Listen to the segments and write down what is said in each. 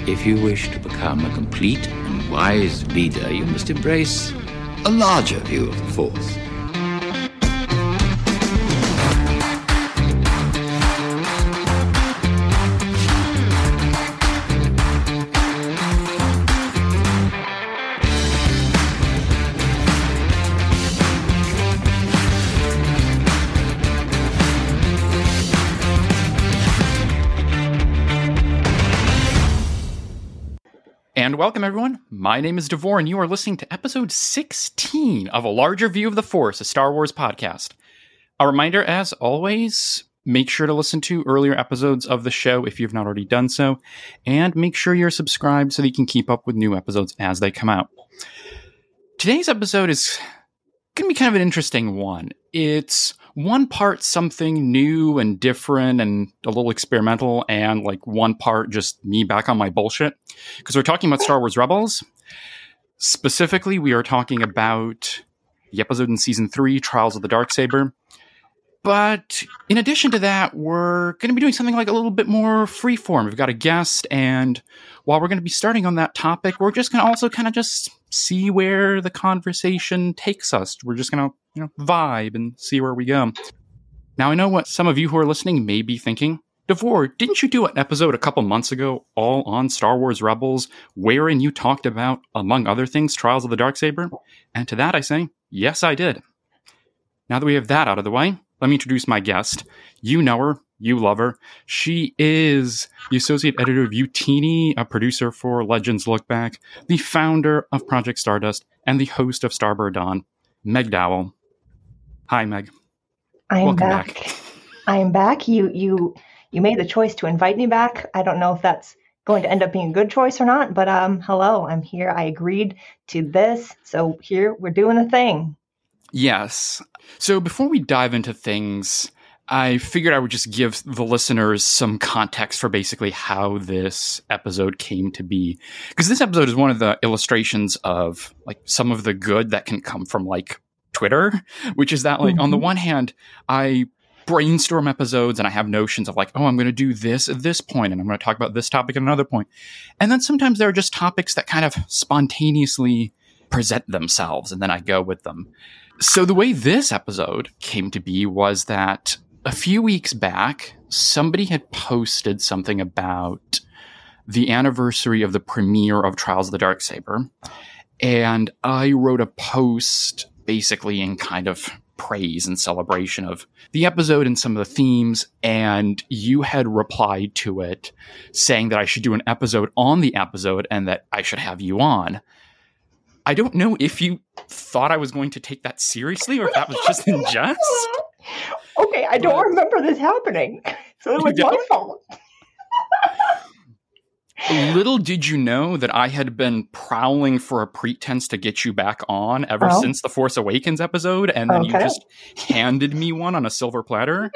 If you wish to become a complete and wise leader, you must embrace a larger view of the Force. And welcome, everyone. My name is Devore, and you are listening to episode 16 of A Larger View of the Force, a Star Wars podcast. A reminder, as always, make sure to listen to earlier episodes of the show if you've not already done so, and make sure you're subscribed so that you can keep up with new episodes as they come out. Today's episode is going to be kind of an interesting one. It's one part something new and different and a little experimental, and like one part just me back on my bullshit. Because we're talking about Star Wars Rebels. Specifically, we are talking about the episode in Season 3, Trials of the Darksaber. But in addition to that, we're going to be doing something like a little bit more freeform. We've got a guest, and while we're going to be starting on that topic, we're just going to also kind of just see where the conversation takes us. We're just going to, vibe and see where we go. Now, I know what some of you who are listening may be thinking. Devore, didn't you do an episode a couple months ago all on Star Wars Rebels, wherein you talked about, among other things, Trials of the Darksaber? And to that I say, yes, I did. Now that we have that out of the way, let me introduce my guest. You know her. You love her. She is the associate editor of Utini, a producer for Legends Look Back, the founder of Project Stardust, and the host of Starboard Dawn, Meg Dowell. Hi, Meg. I'm back. I'm back. You made the choice to invite me back. I don't know if that's going to end up being a good choice or not, but hello, I'm here. I agreed to this. So here, we're doing a thing. Yes. So before we dive into things, I figured I would just give the listeners some context for basically how this episode came to be. Because this episode is one of the illustrations of like some of the good that can come from like Twitter, which is that like on the one hand, I brainstorm episodes and I have notions of like, oh, I'm going to do this at this point, and I'm going to talk about this topic at another point. And then sometimes there are just topics that kind of spontaneously present themselves, and then I go with them. So the way this episode came to be was that a few weeks back, somebody had posted something about the anniversary of the premiere of Trials of the Darksaber, and I wrote a post basically in kind of praise and celebration of the episode and some of the themes, and you had replied to it saying that I should do an episode on the episode and that I should have you on. I don't know if you thought I was going to take that seriously or if that was just in jest. Okay, I don't remember this happening, so it was my fault. Little did you know that I had been prowling for a pretense to get you back on ever since the Force Awakens episode, and then you just handed me one on a silver platter.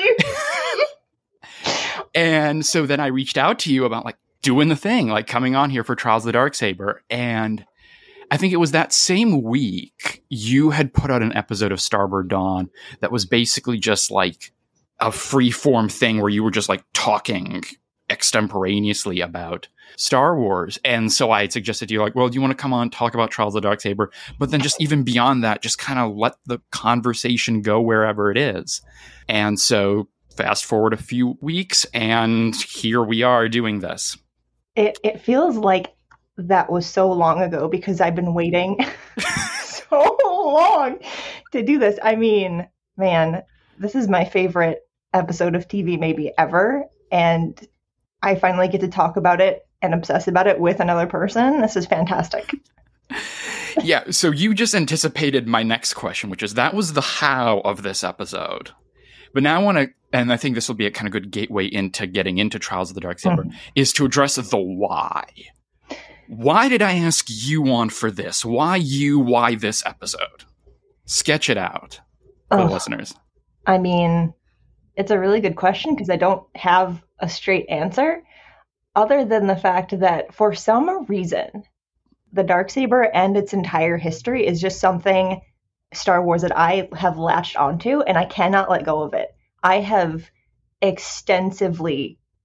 And so then I reached out to you about like doing the thing, like coming on here for Trials of the Darksaber. And I think it was that same week you had put out an episode of Starboard Dawn that was basically just like a free-form thing where you were just like talking extemporaneously about Star Wars. And so I had suggested to you, like, well, do you want to come on and talk about Trials of the Darksaber? But then just even beyond that, just kind of let the conversation go wherever it is. And so fast forward a few weeks, and here we are doing this. It feels like that was so long ago because I've been waiting so long to do this. I mean, man, this is my favorite episode of TV maybe ever. And I finally get to talk about it and obsess about it with another person. This is fantastic. Yeah, so you just anticipated my next question, which is that was the how of this episode. But now I want to, and I think this will be a kind of good gateway into getting into Trials of the Darksaber, is to address the why. Why did I ask you on for this? Why you? Why this episode? Sketch it out for the listeners. I mean, it's a really good question because I don't have a straight answer other than the fact that for some reason, the Darksaber and its entire history is just something Star Wars that I have latched onto and I cannot let go of it. I have extensively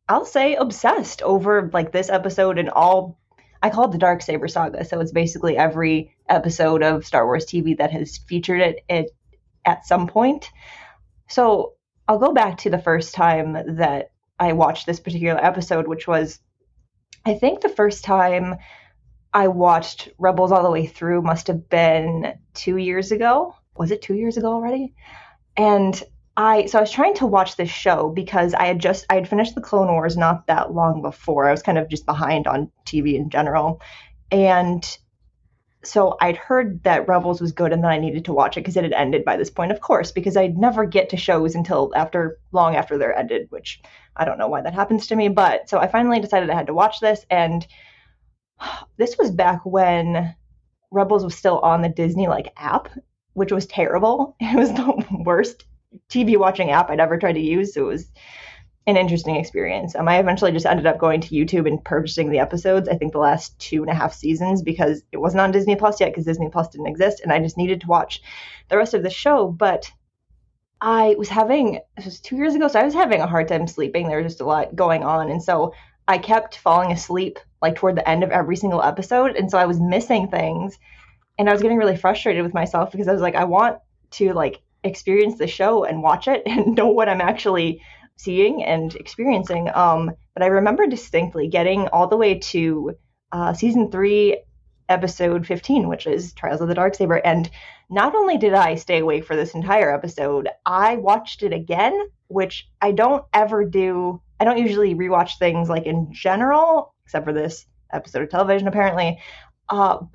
I'll say obsessed over like this episode and all. I call it the Darksaber saga. So it's basically every episode of Star Wars TV that has featured it at some point. So I'll go back to the first time that I watched this particular episode, which was, I think the first time I watched Rebels all the way through must have been 2 years ago. Was it 2 years ago already? And I was trying to watch this show because I had finished the Clone Wars not that long before. I was kind of just behind on TV in general. And so I'd heard that Rebels was good and then I needed to watch it because it had ended by this point, of course, because I'd never get to shows until long after they're ended, which I don't know why that happens to me. But so I finally decided I had to watch this. And this was back when Rebels was still on the Disney app, which was terrible. It was the worst TV watching app I'd ever tried to use. So it was an interesting experience. I eventually just ended up going to YouTube and purchasing the episodes, I think the last 2.5 seasons, because it wasn't on Disney Plus yet because Disney Plus didn't exist. And I just needed to watch the rest of the show. But this was 2 years ago, so I was having a hard time sleeping. There was just a lot going on. And so I kept falling asleep toward the end of every single episode. And so I was missing things. And I was getting really frustrated with myself because I was like, I want to experience the show and watch it and know what I'm actually seeing and experiencing. But I remember distinctly getting all the way to season 3, episode 15, which is Trials of the Darksaber. And not only did I stay awake for this entire episode, I watched it again, which I don't ever do. I don't usually rewatch things in general, except for this episode of television, apparently. So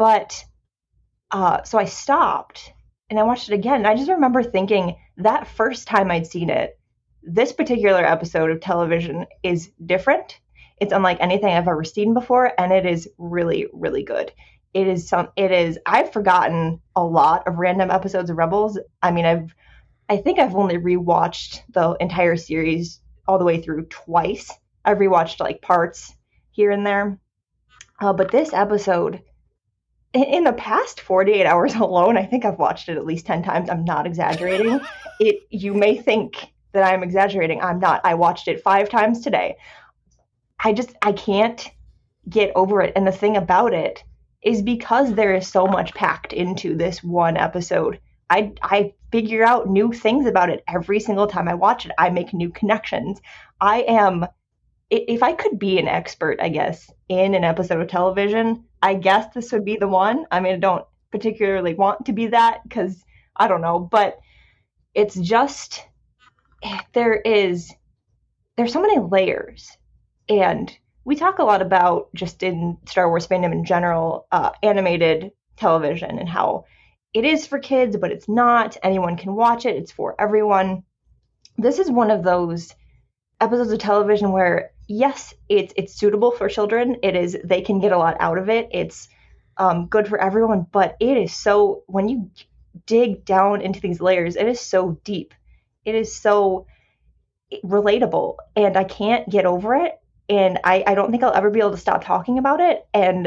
I stopped and I watched it again. And I just remember thinking that first time I'd seen it, this particular episode of television is different. It's unlike anything I've ever seen before. And it is really, really good. I've forgotten a lot of random episodes of Rebels. I think I've only rewatched the entire series all the way through twice. I've rewatched parts here and there. But this episode, in the past 48 hours alone, I think I've watched it at least 10 times. I'm not exaggerating. You may think that I'm exaggerating. I'm not. I watched it 5 times today. I can't get over it. And the thing about it is because there is so much packed into this one episode, I figure out new things about it every single time I watch it. I make new connections. If I could be an expert, I guess, in an episode of television, I guess this would be the one. I don't particularly want to be that because I don't know, but it's just, there's so many layers. And we talk a lot about, just in Star Wars fandom in general, animated television and how it is for kids, but it's not. Anyone can watch it. It's for everyone. This is one of those episodes of television where, yes, it's suitable for children. They can get a lot out of it. It's good for everyone, but it is so, when you dig down into these layers, it is so deep. It is so relatable, and I can't get over it. And I don't think I'll ever be able to stop talking about it. And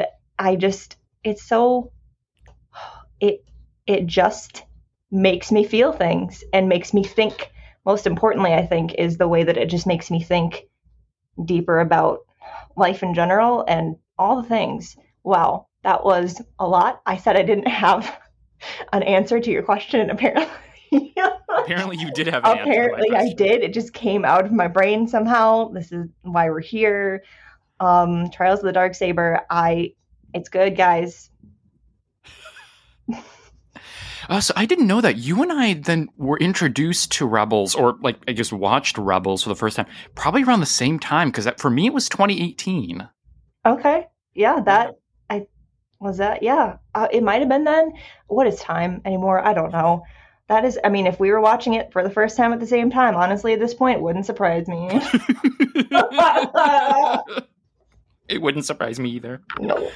it just makes me feel things and makes me think. Most importantly, I think, is the way that it just makes me think deeper about life in general and all the things. Wow, that was a lot. I said I didn't have an answer to your question, and apparently Apparently you did have an answer. Apparently I did. It just came out of my brain somehow. This is why we're here. Trials of the Darksaber. It's good, guys. So I didn't know that. You and I then were introduced to Rebels, or I guess watched Rebels for the first time, probably around the same time, because for me it was 2018. Okay. Yeah, yeah. It might have been then. What is time anymore? I don't know. That is, if we were watching it for the first time at the same time, honestly, at this point, it wouldn't surprise me. It wouldn't surprise me either. No.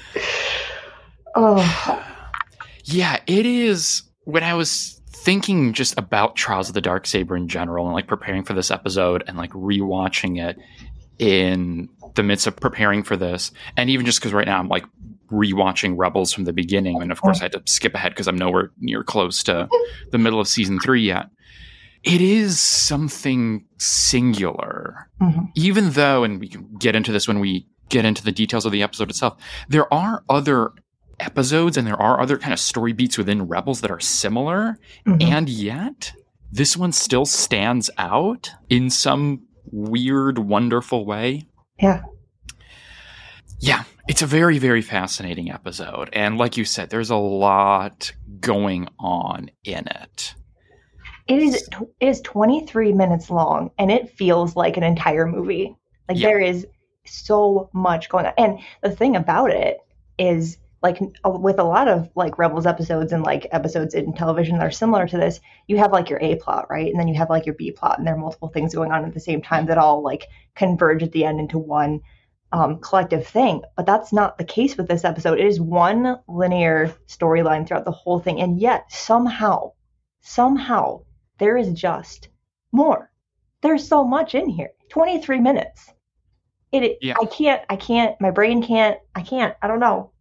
Oh. Yeah, it is. When I was thinking just about Trials of the Darksaber in general and preparing for this episode and rewatching it in the midst of preparing for this, and even just because right now I'm rewatching Rebels from the beginning, and of course I had to skip ahead because I'm nowhere near close to the middle of season 3 yet. It is something singular, even though, and we can get into this when we get into the details of the episode itself, there are other episodes and there are other kind of story beats within Rebels that are similar, and yet this one still stands out in some weird, wonderful way. Yeah. Yeah, it's a very, very fascinating episode. And like you said, there's a lot going on in it. It is 23 minutes long, and it feels like an entire movie. Like, there is so much going on. And the thing about it is, like, with a lot of, like, Rebels episodes and, like, episodes in television that are similar to this, you have, like, your A plot, right? And then you have, like, your B plot, and there are multiple things going on at the same time that all, like, converge at the end into one collective thing. But that's not the case with this episode. It is one linear storyline throughout the whole thing, and yet somehow there is just more. There's so much in here. 23 minutes. I can't, my brain can't, I don't know.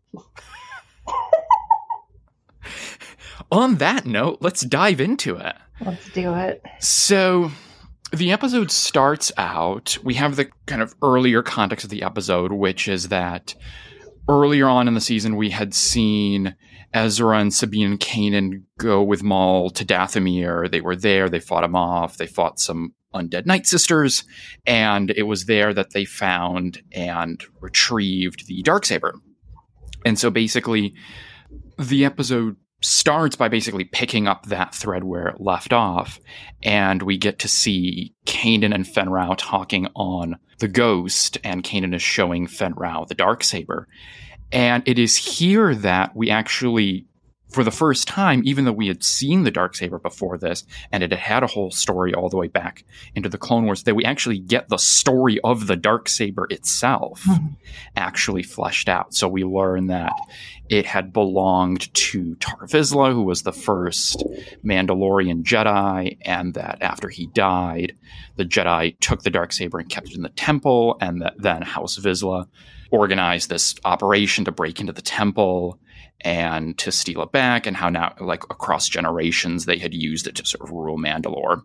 On that note, let's dive into it. Let's do it. So the episode starts out, we have the kind of earlier context of the episode, which is that earlier on in the season, we had seen Ezra and Sabine and Kanan go with Maul to Dathomir. They were there. They fought him off. They fought some undead Night Sisters. And it was there that they found and retrieved the Darksaber. And so basically, the episode starts by basically picking up that thread where it left off. And we get to see Kanan and Fenn Rau talking on the Ghost. And Kanan is showing Fenn Rau the Darksaber. And it is here that we actually, for the first time, even though we had seen the Darksaber before this, and it had a whole story all the way back into the Clone Wars, that we actually get the story of the Darksaber itself actually fleshed out. So we learn that it had belonged to Tar Vizsla, who was the first Mandalorian Jedi, and that after he died, the Jedi took the Darksaber and kept it in the temple, and that then House Vizsla organized this operation to break into the temple and to steal it back, and how now, like, across generations, they had used it to sort of rule Mandalore.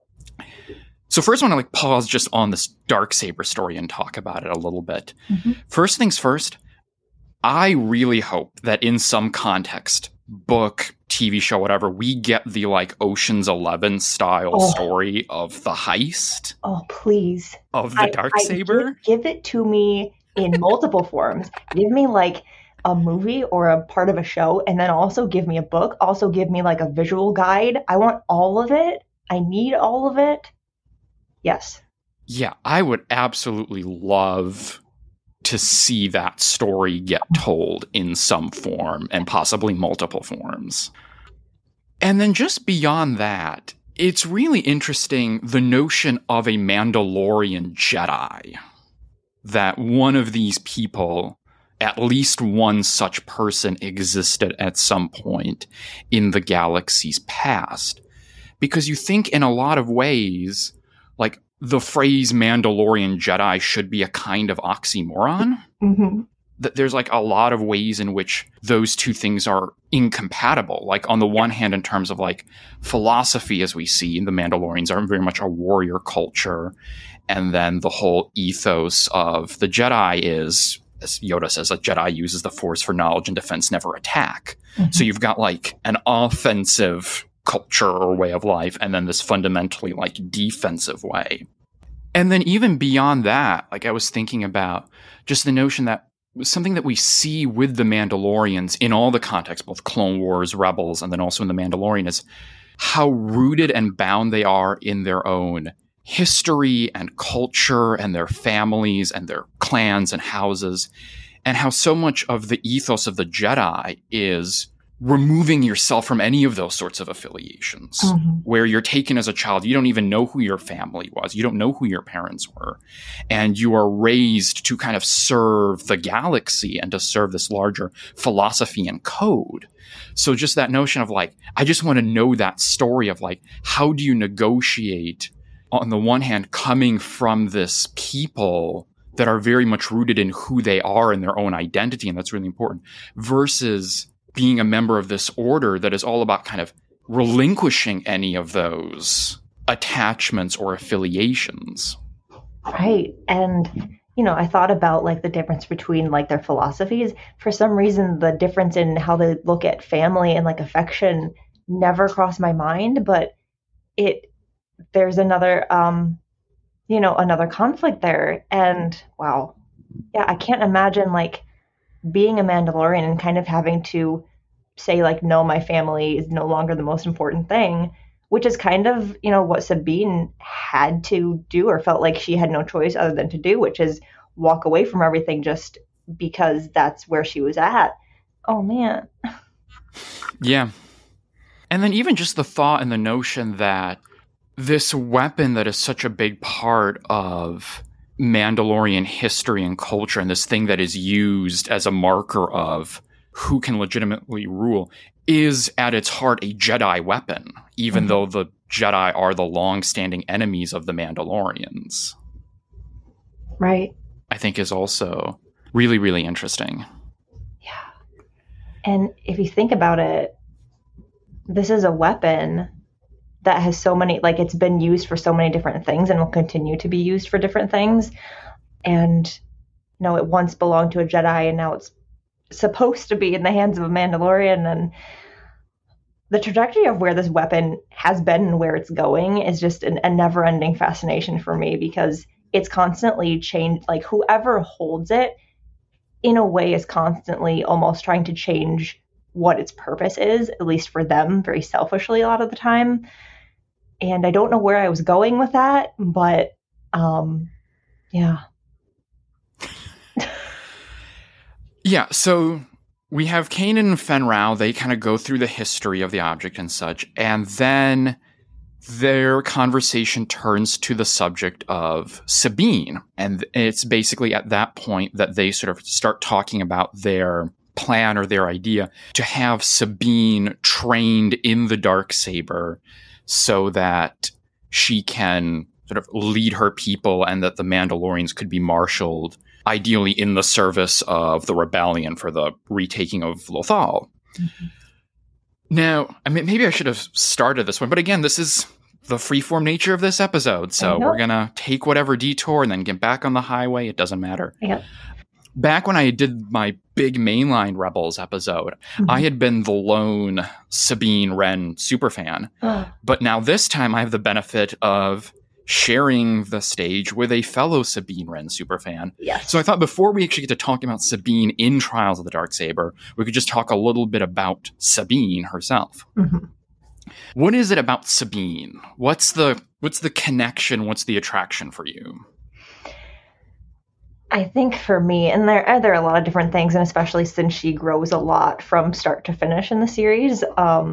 So first I want to, like, pause just on this Darksaber story and talk about it a little bit. First things first, I really hope that in some context, book, TV show, whatever, we get the, like, Ocean's 11 style story of the heist. Oh, please. Of the Darksaber. Give it to me in multiple forms. Give me, like, a movie or a part of a show, and then also give me a book. Also give me, like, a visual guide. I want all of it. I need all of it. Yes. Yeah, I would absolutely love to see that story get told in some form, and possibly multiple forms. And then just beyond that, it's really interesting, the notion of a Mandalorian Jedi. That one of these people, at least one such person, existed at some point in the galaxy's past. Because you think in a lot of ways, like, the phrase Mandalorian Jedi should be a kind of oxymoron. That there's, like, a lot of ways in which those two things are incompatible. Like, on the one hand, in terms of, like, philosophy, as we see, the Mandalorians are very much a warrior culture. And then the whole ethos of the Jedi is, as Yoda says, a Jedi uses the Force for knowledge and defense, never attack. So you've got, like, an offensive culture or way of life, and then this fundamentally, like, defensive way. And then even beyond that, like, I was thinking about just the notion that something that we see with the Mandalorians in all the contexts, both Clone Wars, Rebels, and then also in the Mandalorian, is how rooted and bound they are in their own history and culture and their families and their clans and houses, and how so much of the ethos of the Jedi is removing yourself from any of those sorts of affiliations, where you're taken as a child. You don't even know who your family was. You don't know who your parents were. And you are raised to kind of serve the galaxy and to serve this larger philosophy and code. So just that notion of, like, I just want to know that story of, like, how do you negotiate, on the one hand, coming from this people that are very much rooted in who they are and their own identity, and that's really important, versus being a member of this order that is all about kind of relinquishing any of those attachments or affiliations. Right. And, I thought about like the difference between like their philosophies. For some reason, the difference in how they look at family and like affection never crossed my mind, but there's another, another conflict there. And wow. Yeah, I can't imagine like being a Mandalorian and kind of having to say like, no, my family is no longer the most important thing, which is kind of, what Sabine had to do or felt like she had no choice other than to do, which is walk away from everything just because that's where she was at. Oh, man. Yeah. And then even just the thought and the notion that this weapon that is such a big part of Mandalorian history and culture, and this thing that is used as a marker of who can legitimately rule, is at its heart a Jedi weapon, even though the Jedi are the long-standing enemies of the Mandalorians. Right. I think is also really, really interesting. Yeah. And if you think about it, this is a weapon that has so many, like it's been used for so many different things and will continue to be used for different things. And, it once belonged to a Jedi and now it's supposed to be in the hands of a Mandalorian. And the trajectory of where this weapon has been and where it's going is just a never-ending fascination for me, because it's constantly changed. Like whoever holds it in a way is constantly almost trying to change what its purpose is, at least for them, very selfishly a lot of the time. And I don't know where I was going with that, but yeah. Yeah, so we have Kanan and Fenn Rau. They kind of go through the history of the object and such, and then their conversation turns to the subject of Sabine. And it's basically at that point that they sort of start talking about their plan or their idea to have Sabine trained in the Darksaber so that she can sort of lead her people and that the Mandalorians could be marshaled, ideally in the service of the rebellion for the retaking of Lothal. Mm-hmm. Now, I mean, maybe I should have started this one, but again, this is the freeform nature of this episode, so we're going to take whatever detour and then get back on the highway. It doesn't matter. Yep. Back when I did my big mainline Rebels episode, I had been the lone Sabine Wren superfan. But now this time I have the benefit of sharing the stage with a fellow Sabine Wren superfan. Yes. So I thought before we actually get to talking about Sabine in Trials of the Darksaber, we could just talk a little bit about Sabine herself. Mm-hmm. What is it about Sabine? What's the connection? What's the attraction for you? I think for me, and there are a lot of different things, and especially since she grows a lot from start to finish in the series,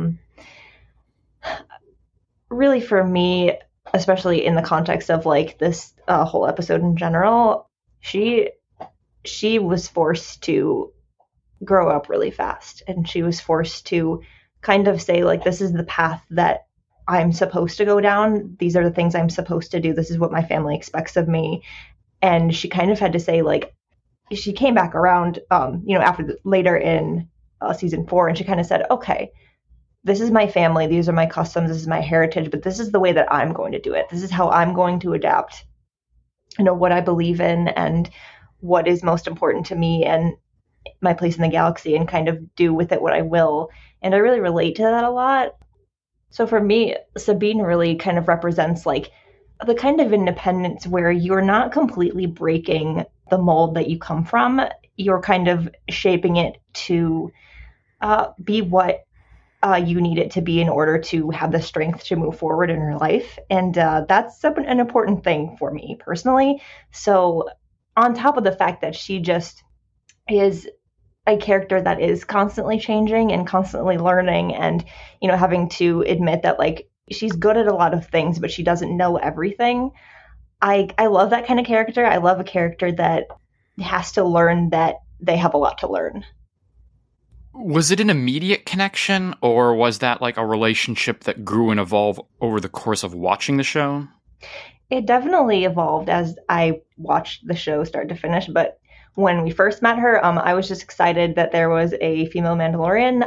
really for me, especially in the context of like this whole episode in general, she was forced to grow up really fast, and she was forced to kind of say like, this is the path that I'm supposed to go down. These are the things I'm supposed to do. This is what my family expects of me. And she kind of had to say, like, she came back around, after later in season 4, and she kind of said, okay, this is my family. These are my customs. This is my heritage, but this is the way that I'm going to do it. This is how I'm going to adapt, what I believe in and what is most important to me and my place in the galaxy, and kind of do with it what I will. And I really relate to that a lot. So for me, Sabine really kind of represents like the kind of independence where you're not completely breaking the mold that you come from. You're kind of shaping it to be what you need it to be in order to have the strength to move forward in your life. And that's an important thing for me personally. So on top of the fact that she just is a character that is constantly changing and constantly learning, and, having to admit that like, she's good at a lot of things, but she doesn't know everything. I love that kind of character. I love a character that has to learn that they have a lot to learn. Was it an immediate connection, or was that like a relationship that grew and evolved over the course of watching the show? It definitely evolved as I watched the show start to finish, but when we first met her, I was just excited that there was a female Mandalorian.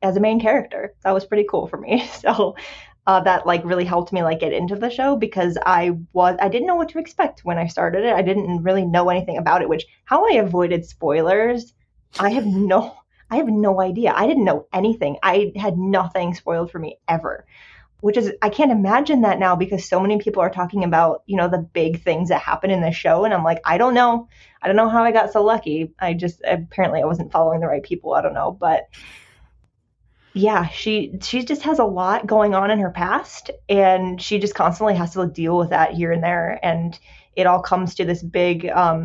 as a main character. That was pretty cool for me. So that like really helped me like get into the show because I didn't know what to expect when I started it. I didn't really know anything about it, which how I avoided spoilers, I have no idea. I didn't know anything. I had nothing spoiled for me ever, which is, I can't imagine that now because so many people are talking about, you know, the big things that happen in the show. And I'm like, I don't know. I don't know how I got so lucky. Apparently I wasn't following the right people. I don't know. But yeah, she just has a lot going on in her past and she just constantly has to deal with that here and there. And it all comes to this big,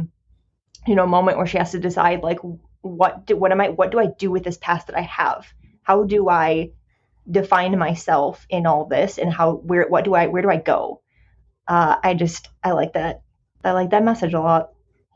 moment where she has to decide like, what do I do with this past that I have? How do I define myself in all this and where do I go? I like that. I like that message a lot.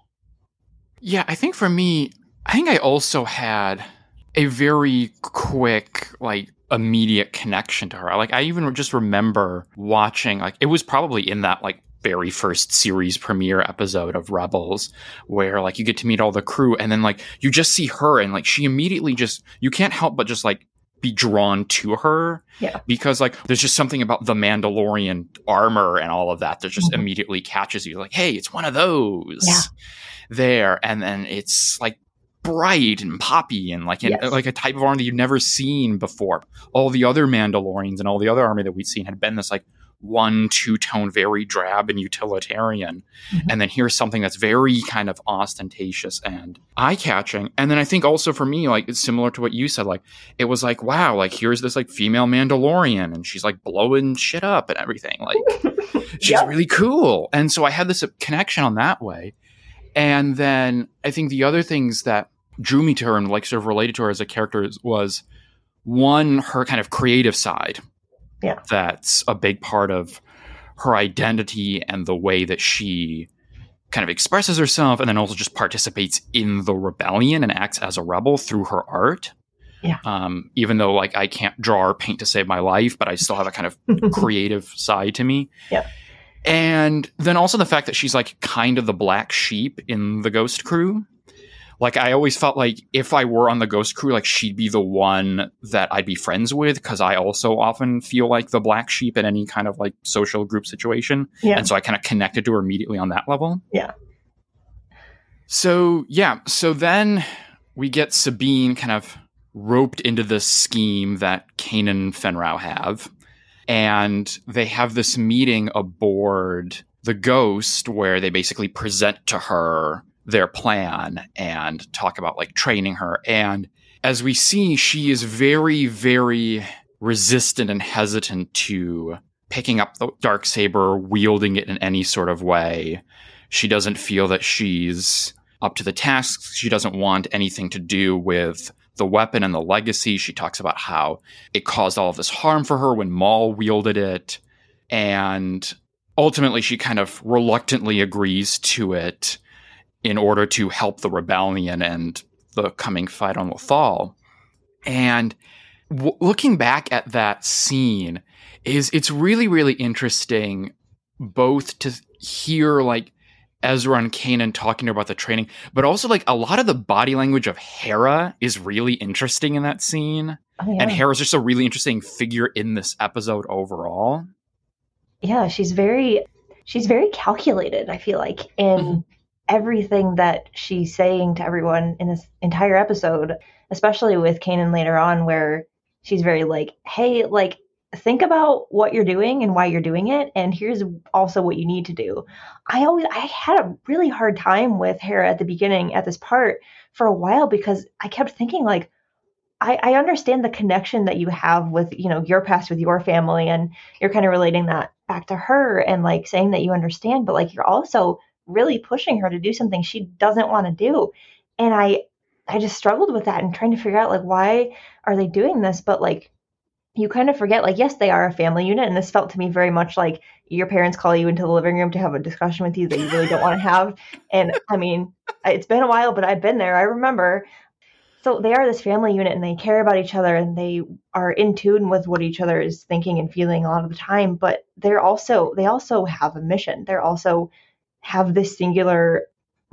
Yeah, I think for me, I also had a very quick, like, immediate connection to her. Like, I even just remember watching, like, it was probably in that, like, very first series premiere episode of Rebels where, like, you get to meet all the crew and then, like, you just see her and, like, she immediately you can't help but just, like, be drawn to her. Yeah. Because, like, there's just something about the Mandalorian armor and all of that that just immediately catches you. Like, hey, it's one of those there. And then it's, like, bright and poppy and like like a type of armor that you've never seen before. All the other Mandalorians and all the other armor that we'd seen had been this like 1-2 tone, very drab and utilitarian. And then here's something that's very kind of ostentatious and eye-catching. And then I think also for me, like, it's similar to what you said, like, it was like, wow, like, here's this like female Mandalorian and she's like blowing shit up and everything. Like, she's really cool. And so I had this connection on that way. And then I think the other things that drew me to her and like sort of related to her as a character was one, her kind of creative side. Yeah. That's a big part of her identity and the way that she kind of expresses herself and then also just participates in the rebellion and acts as a rebel through her art. Yeah. Even though like I can't draw or paint to save my life, but I still have a kind of creative side to me. Yeah. And then also the fact that she's like kind of the black sheep in the Ghost crew. Like, I always felt like if I were on the Ghost crew, like, she'd be the one that I'd be friends with, because I also often feel like the black sheep in any kind of, like, social group situation. Yeah. And so I kind of connected to her immediately on that level. Yeah. So, yeah. So then we get Sabine kind of roped into this scheme that Kanan and Fenrau have. And they have this meeting aboard the Ghost where they basically present to her their plan and talk about like training her. And as we see, she is very, very resistant and hesitant to picking up the Darksaber, wielding it in any sort of way. She doesn't feel that she's up to the task. She doesn't want anything to do with the weapon and the legacy. She talks about how it caused all of this harm for her when Maul wielded it. And ultimately, she kind of reluctantly agrees to it in order to help the rebellion and the coming fight on Lothal. And looking back at that scene, it's really, really interesting both to hear like Ezra and Kanan talking about the training, but also like a lot of the body language of Hera is really interesting in that scene. Oh, yeah. And Hera's just a really interesting figure in this episode overall. Yeah, she's very calculated, I feel like, in everything that she's saying to everyone in this entire episode, especially with Kanan later on, where she's very like, hey, like, think about what you're doing and why you're doing it, and here's also what you need to do. I had a really hard time with Hera at the beginning at this part for a while because I kept thinking like, I understand the connection that you have with, you know, your past with your family, and you're kind of relating that back to her and like saying that you understand, but like you're also really pushing her to do something she doesn't want to do. And I just struggled with that and trying to figure out like, why are they doing this? But like, you kind of forget, like, yes, they are a family unit. And this felt to me very much like your parents call you into the living room to have a discussion with you that you really don't want to have. And I mean, it's been a while, but I've been there. I remember. So they are this family unit and they care about each other and they are in tune with what each other is thinking and feeling a lot of the time. But they also have a mission. They also have this singular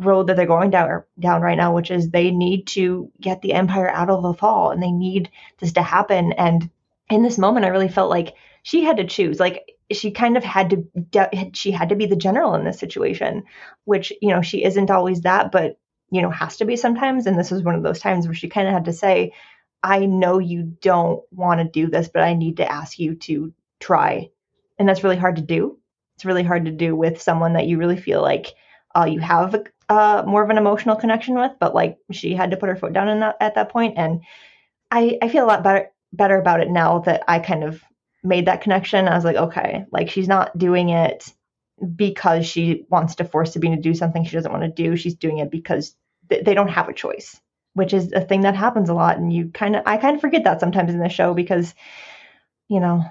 road that they're going down right now, which is they need to get the Empire out of the fall, and they need this to happen. And in this moment, I really felt like she had to choose. Like she kind of had to, she had to be the general in this situation, which, you know, she isn't always that, but, you know, has to be sometimes. And this was one of those times where she kind of had to say, I know you don't want to do this, but I need to ask you to try. And that's really hard to do. It's really hard to do with someone that you really feel like you have more of an emotional connection with, but like she had to put her foot down at that point. And I feel a lot better about it now that I kind of made that connection. I was like, okay, like she's not doing it because she wants to force Sabine to do something she doesn't want to do. She's doing it because they don't have a choice, which is a thing that happens a lot. And I kind of forget that sometimes in the show because, you know,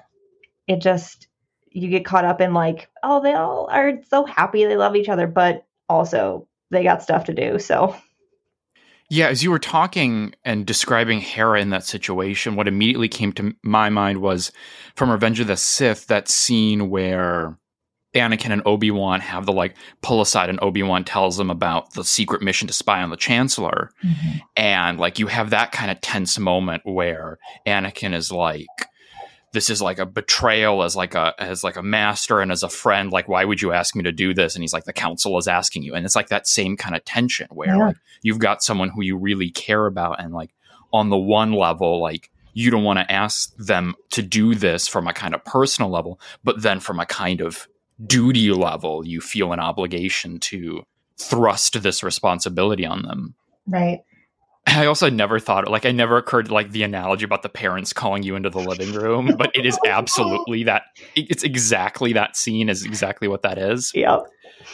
you get caught up in like, oh, they all are so happy. They love each other, but also they got stuff to do. So. Yeah, as you were talking and describing Hera in that situation, what immediately came to my mind was from Revenge of the Sith, that scene where Anakin and Obi-Wan have the like pull aside and Obi-Wan tells them about the secret mission to spy on the Chancellor. Mm-hmm. And like you have that kind of tense moment where Anakin is like, this is like a betrayal as like a master and as a friend. Like, why would you ask me to do this? And he's like, the council is asking you. And it's like that same kind of tension where like, you've got someone who you really care about. And like on the one level, like you don't want to ask them to do this from a kind of personal level, but then from a kind of duty level, you feel an obligation to thrust this responsibility on them. Right. I also never thought, like, I never occurred like the analogy about the parents calling you into the living room, but it is absolutely that. It's exactly that scene is exactly what that is. Yep.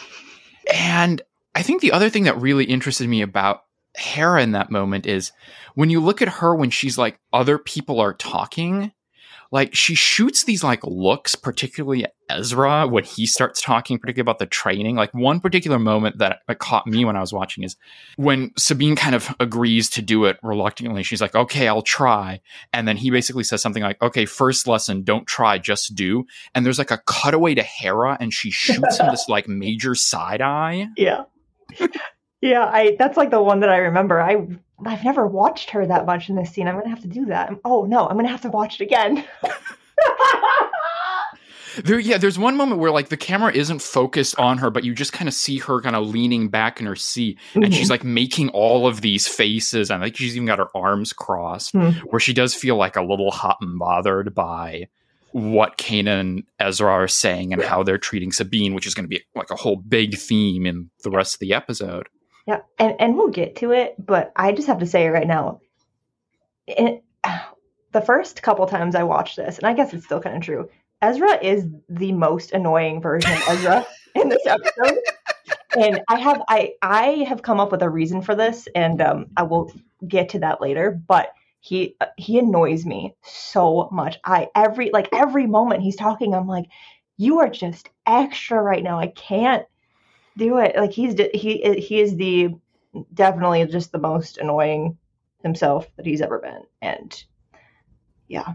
And I think the other thing that really interested me about Hera in that moment is when you look at her when she's like, other people are talking, like she shoots these like looks, particularly at Ezra when he starts talking, particularly about the training. Like one particular moment that caught me when I was watching is when Sabine kind of agrees to do it reluctantly. She's like, okay, I'll try. And then he basically says something like, okay, first lesson, don't try, just do. And there's like a cutaway to Hera and she shoots him this like major side eye. Yeah. Yeah, that's like the one that I remember. I've never watched her that much in this scene. I'm going to have to do that. Oh, no, I'm going to have to watch it again. There's one moment where like the camera isn't focused on her, but you just kind of see her kind of leaning back in her seat. Mm-hmm. And she's like making all of these faces. And I think she's even got her arms crossed, where she does feel like a little hot and bothered by what Kanan and Ezra are saying and how they're treating Sabine, which is going to be like a whole big theme in the rest of the episode. Yeah, and we'll get to it, but I just have to say right now, the first couple times I watched this, and I guess it's still kind of true, Ezra is the most annoying version of Ezra in this episode. And I have come up with a reason for this, and I will get to that later, but he annoys me so much. Every moment he's talking, I'm like, you are just extra right now. I can't do it. Like he is definitely just the most annoying himself that he's ever been. And yeah.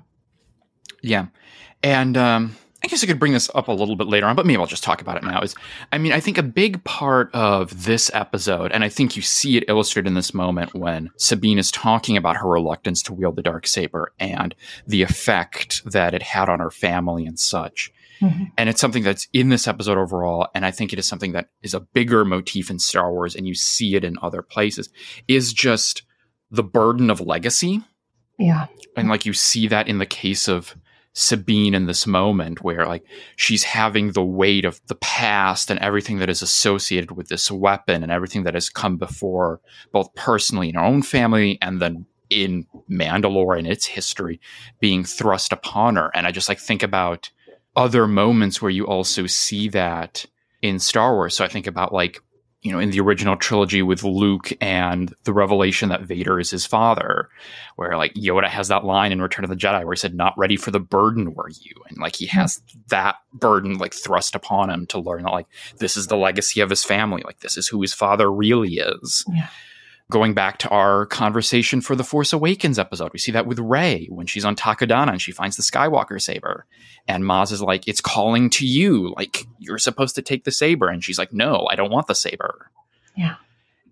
And I guess I could bring this up a little bit later on, but maybe I'll just talk about it now. I think a big part of this episode, and I think you see it illustrated in this moment when Sabine is talking about her reluctance to wield the Darksaber and the effect that it had on her family and such. Mm-hmm. And it's something that's in this episode overall, and I think it is something that is a bigger motif in Star Wars, and you see it in other places, is just the burden of legacy. Yeah. And like you see that in the case of Sabine in this moment where like she's having the weight of the past and everything that is associated with this weapon and everything that has come before, both personally in her own family and then in Mandalore and its history being thrust upon her. And I just like think about other moments where you also see that in Star Wars. So I think about like, you know, in the original trilogy with Luke and the revelation that Vader is his father, where like Yoda has that line in Return of the Jedi where he said, not ready for the burden were you? And like he has that burden like thrust upon him to learn that like this is the legacy of his family. Like this is who his father really is. Yeah. Going back to our conversation for the Force Awakens episode, we see that with Rey when she's on Takodana and she finds the Skywalker saber. And Maz is like, it's calling to you. Like, you're supposed to take the saber. And she's like, no, I don't want the saber. Yeah.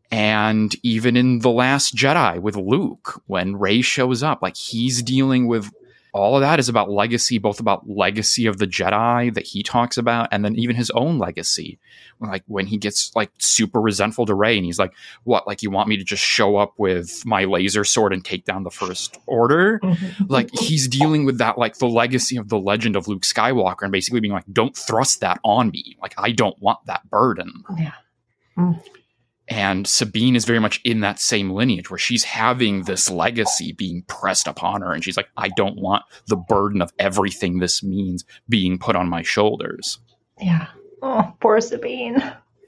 And even in The Last Jedi with Luke, when Rey shows up, like he's dealing with all of that is about legacy, both about legacy of the Jedi that he talks about, and then even his own legacy. Like when he gets like super resentful to Rey and he's like, what, like you want me to just show up with my laser sword and take down the First Order? Like he's dealing with that, like the legacy of the legend of Luke Skywalker, and basically being like, don't thrust that on me. Like I don't want that burden. Yeah. And Sabine is very much in that same lineage where she's having this legacy being pressed upon her. And she's like, I don't want the burden of everything this means being put on my shoulders. Yeah. Oh, poor Sabine.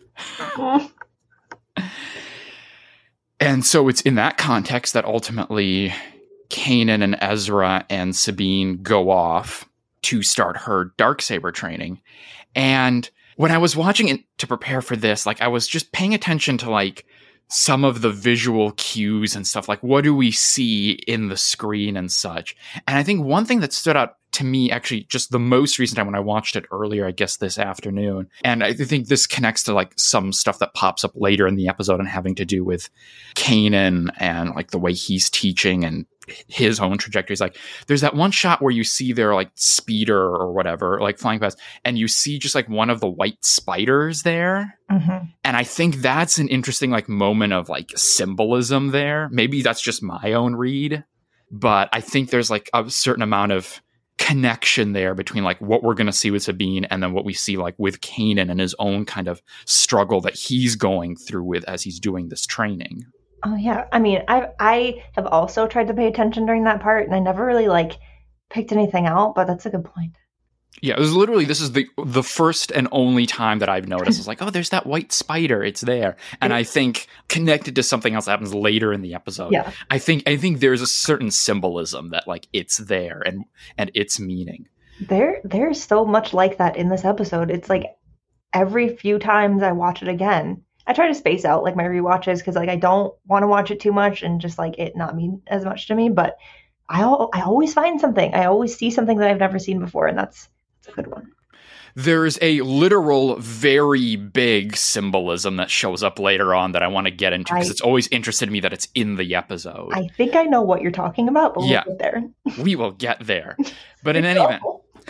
And so it's in that context that ultimately Kanan and Ezra and Sabine go off to start her Darksaber training. And when I was watching it to prepare for this, like I was just paying attention to like some of the visual cues and stuff. Like what do we see in the screen and such? And I think one thing that stood out to me, actually just the most recent time when I watched it earlier, I guess this afternoon. And I think this connects to like some stuff that pops up later in the episode and having to do with Kanan and like the way he's teaching and his own trajectories. Like there's that one shot where you see their like speeder or whatever, like flying past, and you see just like one of the white spiders there. And I think that's an interesting like moment of like symbolism there. Maybe that's just my own read, but I think there's like a certain amount of connection there between like what we're going to see with Sabine and then what we see like with Kanan and his own kind of struggle that he's going through with as he's doing this training. Oh yeah. I mean, I have also tried to pay attention during that part and I never really like picked anything out, but that's a good point. Yeah, it was literally, this is the first and only time that I've noticed. It's like, oh, there's that white spider. It's there. And I think connected to something else that happens later in the episode. Yeah. I think there's a certain symbolism that like it's there and its meaning. There's so much like that in this episode. It's like every few times I watch it again, I try to space out like my rewatches because like I don't want to watch it too much and just like it not mean as much to me. But I always find something. I always see something that I've never seen before, and that's a good one. There's a literal, very big symbolism that shows up later on that I want to get into because it's always interested me that it's in the episode. I think I know what you're talking about, but we'll get there. We will get there. But in any event.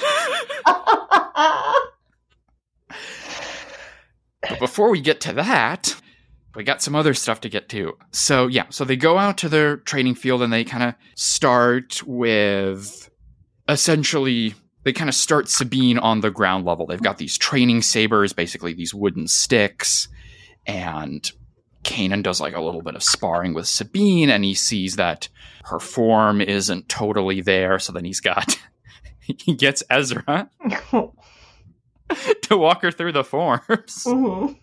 But before we get to that, we got some other stuff to get to. So they go out to their training field and they kind of start with essentially... They kind of start Sabine on the ground level. They've got these training sabers, basically these wooden sticks. And Kanan does like a little bit of sparring with Sabine and he sees that her form isn't totally there. So then he gets Ezra to walk her through the forms. And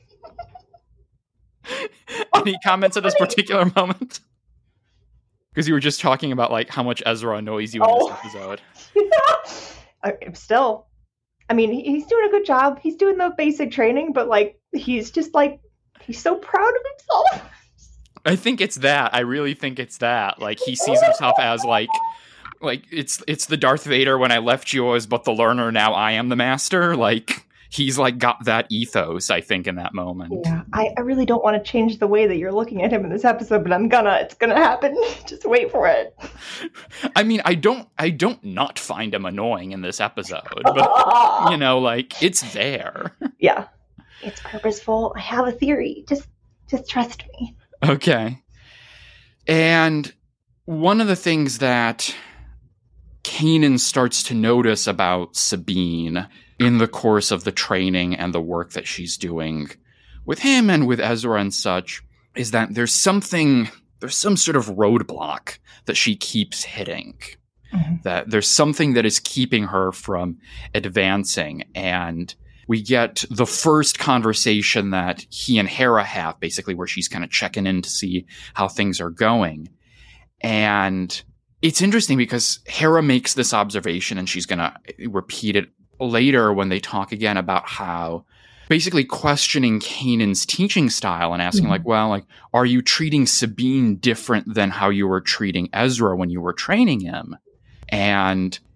he comments at this particular moment. Because you were just talking about like how much Ezra annoys you in this episode. Still, I mean, he's doing a good job. He's doing the basic training, but like, he's just like, he's so proud of himself. I think it's that. I really think it's that. Like, he sees himself as like it's the Darth Vader when I left you as but the learner, now I am the master. Like, he's like got that ethos, I think, in that moment. Yeah, I really don't want to change the way that you're looking at him in this episode, but it's gonna happen. Just wait for it. I mean, I don't not find him annoying in this episode, but you know, like it's there. Yeah, it's purposeful. I have a theory. Just trust me. Okay. And one of the things that Kanan starts to notice about Sabine in the course of the training and the work that she's doing with him and with Ezra and such is that there's some sort of roadblock that she keeps hitting. That there's something that is keeping her from advancing. And we get the first conversation that he and Hera have, basically, where she's kind of checking in to see how things are going. And it's interesting because Hera makes this observation and she's going to repeat it later when they talk again about how basically questioning Kanan's teaching style and asking like, well, like, are you treating Sabine different than how you were treating Ezra when you were training him? And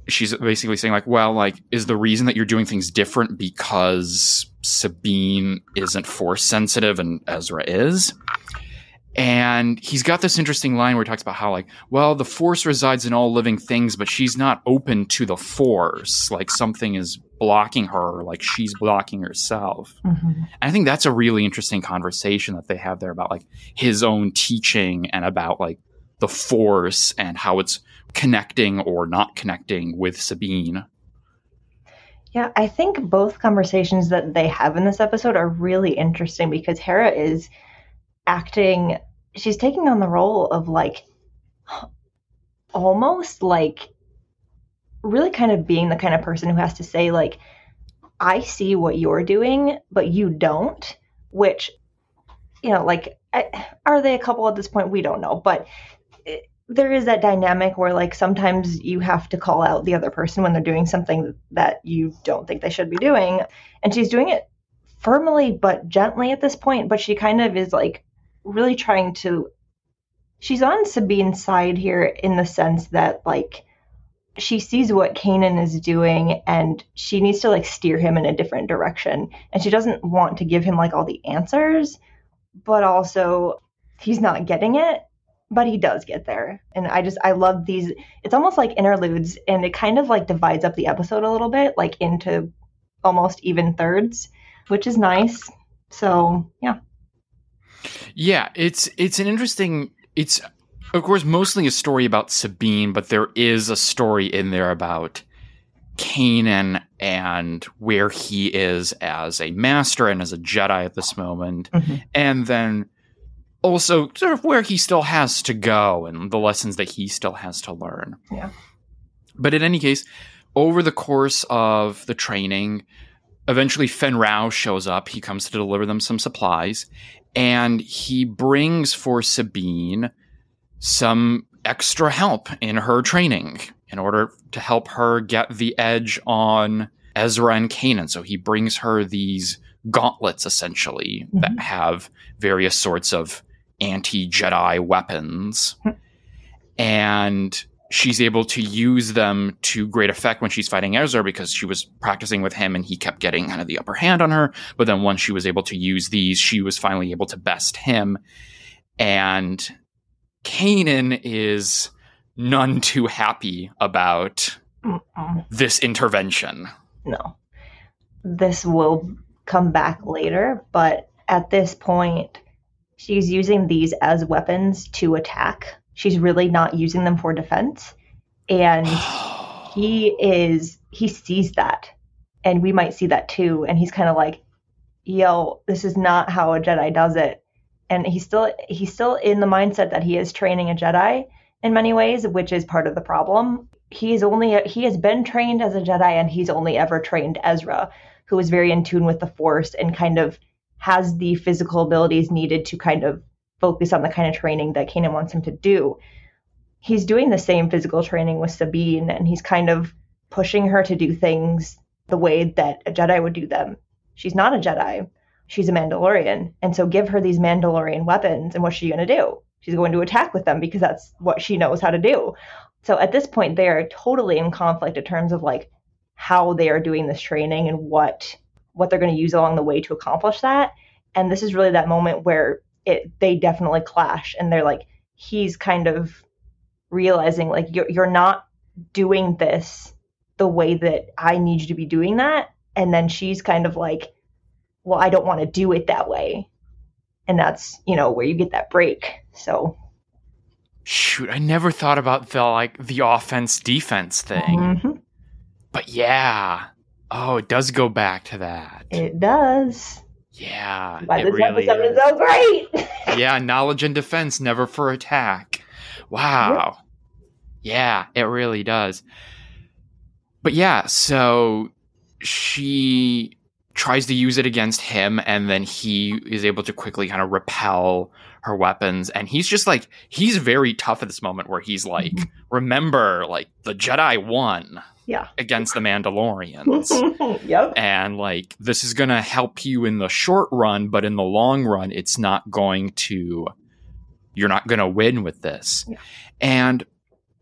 she's basically saying like, well, like, is the reason that you're doing things different because Sabine isn't force sensitive and Ezra is? And he's got this interesting line where he talks about how, like, well, the Force resides in all living things, but she's not open to the Force. Like, something is blocking her, like she's blocking herself. Mm-hmm. And I think that's a really interesting conversation that they have there about, like, his own teaching and about, like, the Force and how it's connecting or not connecting with Sabine. Yeah, I think both conversations that they have in this episode are really interesting because Hera is acting, she's taking on the role of like almost like really kind of being the kind of person who has to say like, I see what you're doing, but you don't, which, you know, like, are they a couple at this point? We don't know, but there is that dynamic where like sometimes you have to call out the other person when they're doing something that you don't think they should be doing. And she's doing it firmly but gently at this point, but she kind of is like really trying to, she's on Sabine's side here in the sense that like she sees what Kanan is doing and she needs to like steer him in a different direction. And she doesn't want to give him like all the answers, but also he's not getting it, but he does get there. And I love these, it's almost like interludes and it kind of like divides up the episode a little bit, like into almost even thirds, which is nice. So yeah. Yeah, it's an interesting, it's of course mostly a story about Sabine, but there is a story in there about Kanan and where he is as a master and as a Jedi at this moment. Mm-hmm. And then also sort of where he still has to go and the lessons that he still has to learn. Yeah. But in any case, over the course of the training, eventually Fen Rao shows up. He comes to deliver them some supplies. And he brings for Sabine some extra help in her training in order to help her get the edge on Ezra and Kanan. So he brings her these gauntlets, essentially, mm-hmm. that have various sorts of anti-Jedi weapons. Mm-hmm. And she's able to use them to great effect when she's fighting Ezra because she was practicing with him and he kept getting kind of the upper hand on her. But then once she was able to use these, she was finally able to best him. And Kanan is none too happy about this intervention. No. This will come back later, but at this point, she's using these as weapons to attack. She's really not using them for defense. And he sees that. And we might see that too. And he's kind of like, yo, this is not how a Jedi does it. And he's still in the mindset that he is training a Jedi in many ways, which is part of the problem. He has been trained as a Jedi and he's only ever trained Ezra, who is very in tune with the Force and kind of has the physical abilities needed to kind of focus on the kind of training that Kanan wants him to do. He's doing the same physical training with Sabine, and he's kind of pushing her to do things the way that a Jedi would do them. She's not a Jedi. She's a Mandalorian. And so give her these Mandalorian weapons, and what's she going to do? She's going to attack with them because that's what she knows how to do. So at this point, they are totally in conflict in terms of like how they are doing this training and what they're going to use along the way to accomplish that. And this is really that moment where they definitely clash, and they're like, he's kind of realizing like, you're not doing this the way that I need you to be doing that. And then she's kind of like, well, I don't want to do it that way. And that's, where you get that break. So. Shoot, I never thought about the offense defense thing. Mm-hmm. But yeah. Oh, it does go back to that. It does. Yeah, but this really episode is so great. Yeah, knowledge and defense, never for attack. Wow. Yep. Yeah, it really does. But yeah, so she tries to use it against him, and then he is able to quickly kind of repel her weapons. And he's just like, he's very tough at this moment where he's like, mm-hmm. Remember, like, the Jedi won. Yeah. Against the Mandalorians. Yep. And like, this is going to help you in the short run, but in the long run, it's not going to, you're not going to win with this. Yeah. And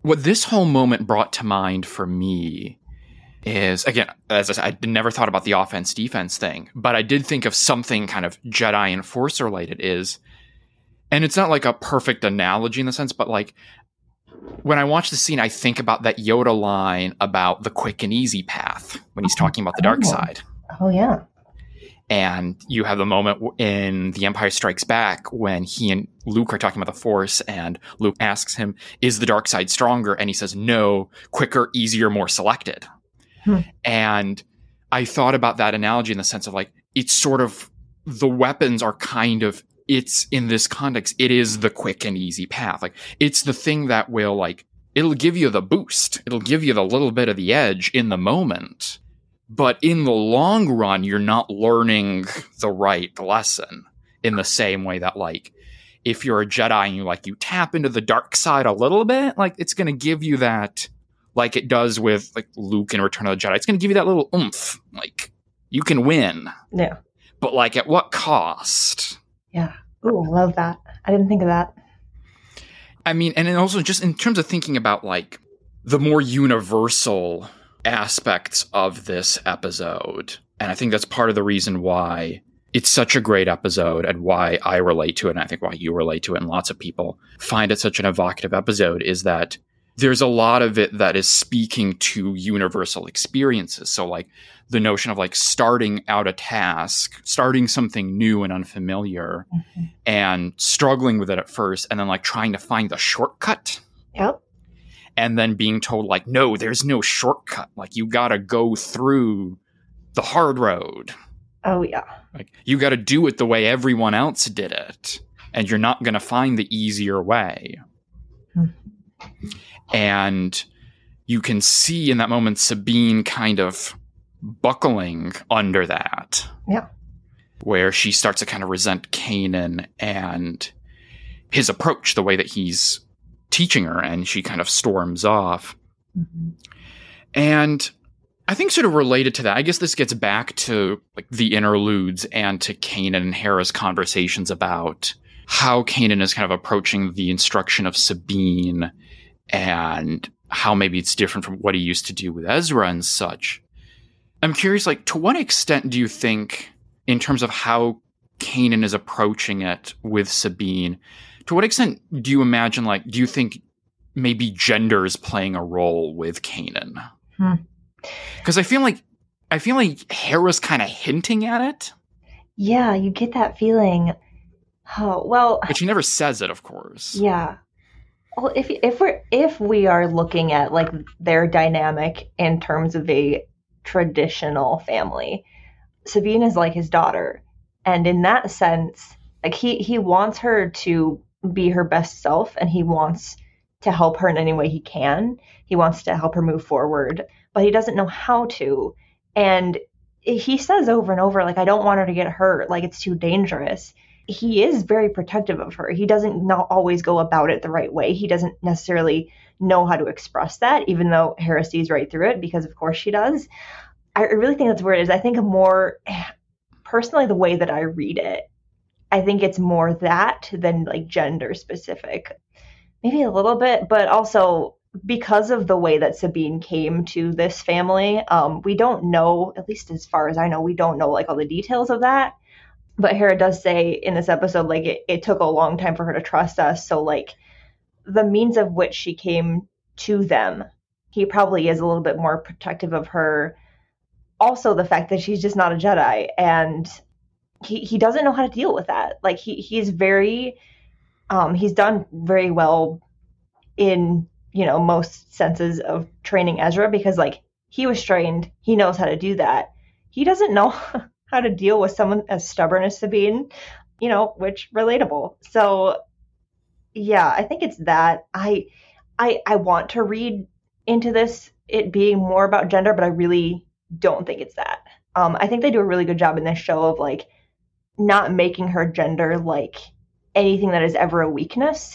what this whole moment brought to mind for me is, again, as I said, I never thought about the offense-defense thing, but I did think of something kind of Jedi and Force related is, and it's not like a perfect analogy in the sense, but like when I watch the scene, I think about that Yoda line about the quick and easy path when he's talking about the dark side. Oh, yeah. And you have the moment in The Empire Strikes Back when he and Luke are talking about the Force, and Luke asks him, is the dark side stronger? And he says, no, quicker, easier, more selected. And I thought about that analogy in the sense of like, it's sort of, the weapons are kind of, it's in this context, it is the quick and easy path. Like, it's the thing that will like, it'll give you the boost. It'll give you the little bit of the edge in the moment. But in the long run, you're not learning the right lesson in the same way that, like, if you're a Jedi and you tap into the dark side a little bit, like, it's going to give you that, like it does with like Luke in Return of the Jedi. It's going to give you that little oomph. Like, you can win. Yeah. But like, at what cost? Yeah. Ooh, I love that. I didn't think of that. I mean, and then also just in terms of thinking about like the more universal aspects of this episode. And I think that's part of the reason why it's such a great episode and why I relate to it. And I think why you relate to it and lots of people find it such an evocative episode is that there's a lot of it that is speaking to universal experiences. So like the notion of like starting out a task, starting something new and unfamiliar and struggling with it at first and then like trying to find the shortcut. Yep. And then being told like, no, there's no shortcut. Like you got to go through the hard road. Oh yeah. Like you got to do it the way everyone else did it. And you're not going to find the easier way. And you can see in that moment Sabine kind of buckling under that. Yeah. Where she starts to kind of resent Kanan and his approach, the way that he's teaching her, and she kind of storms off. And I think sort of related to that, I guess this gets back to like the interludes and to Kanan and Hera's conversations about how Kanan is kind of approaching the instruction of Sabine and how maybe it's different from what he used to do with Ezra and such. I'm curious, like, to what extent do you think, in terms of how Kanan is approaching it with Sabine, to what extent do you imagine, like, do you think maybe gender is playing a role with Kanan? Because I feel like Hera's kind of hinting at it. Yeah, you get that feeling. Oh, well. But she never says it, of course. Yeah. Well, if we are looking at like their dynamic in terms of a traditional family, Sabine is like his daughter, and in that sense, like he wants her to be her best self, and he wants to help her in any way he can. He wants to help her move forward, but he doesn't know how to. And he says over and over, like, I don't want her to get hurt. Like, it's too dangerous. He is very protective of her. He doesn't not always go about it the right way. He doesn't necessarily know how to express that, even though Hera sees right through it, because of course she does. I really think that's where it is. I think more, personally, the way that I read it, I think it's more that than like gender specific. Maybe a little bit, but also because of the way that Sabine came to this family, we don't know, at least as far as I know, we don't know like all the details of that. But Hera does say in this episode, like, it took a long time for her to trust us. So, like, the means of which she came to them, he probably is a little bit more protective of her. Also, the fact that she's just not a Jedi. And he doesn't know how to deal with that. Like, he's very, he's done very well in, you know, most senses of training Ezra. Because, like, he was trained. He knows how to do that. He doesn't know how to deal with someone as stubborn as Sabine, you know, which relatable. So yeah, I think it's that. I want to read into this, it being more about gender, but I really don't think it's that. I think they do a really good job in this show of like not making her gender like anything that is ever a weakness.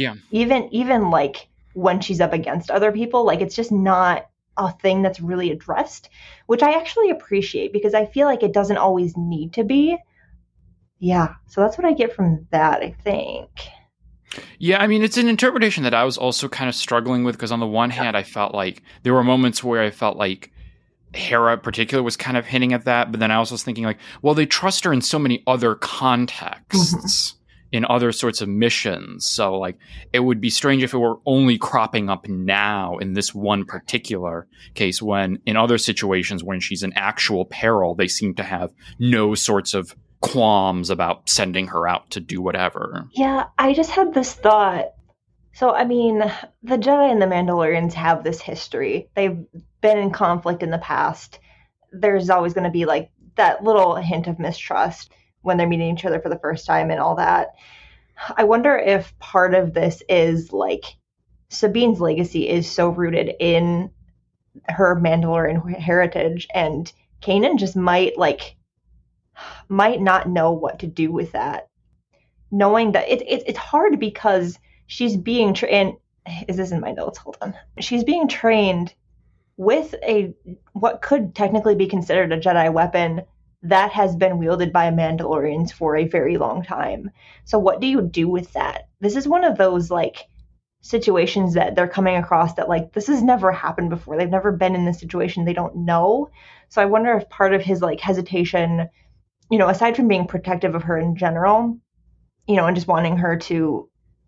Even like when she's up against other people, like it's just not a thing that's really addressed, which I actually appreciate because I feel like it doesn't always need to be. Yeah, so that's what I get from that, I think. Yeah, I mean, it's an interpretation that I was also kind of struggling with, because on the one hand, I felt like there were moments where I felt like Hera in particular was kind of hinting at that, but then I also was thinking like, well, they trust her in so many other contexts, in other sorts of missions. So like, it would be strange if it were only cropping up now in this one particular case, when in other situations when she's in actual peril, they seem to have no sorts of qualms about sending her out to do whatever. Yeah, I just had this thought. So, I mean, the Jedi and the Mandalorians have this history. They've been in conflict in the past. There's always going to be like that little hint of mistrust when they're meeting each other for the first time and all that. I wonder if part of this is like Sabine's legacy is so rooted in her Mandalorian heritage, and Kanan just might not know what to do with that, knowing that it's hard because she's being trained. Is this in my notes? Hold on. She's being trained with what could technically be considered a Jedi weapon that has been wielded by Mandalorians for a very long time. So what do you do with that? This is one of those like situations that they're coming across that like this has never happened before. They've never been in this situation. They don't know. So I wonder if part of his like hesitation, aside from being protective of her in general, and just wanting her to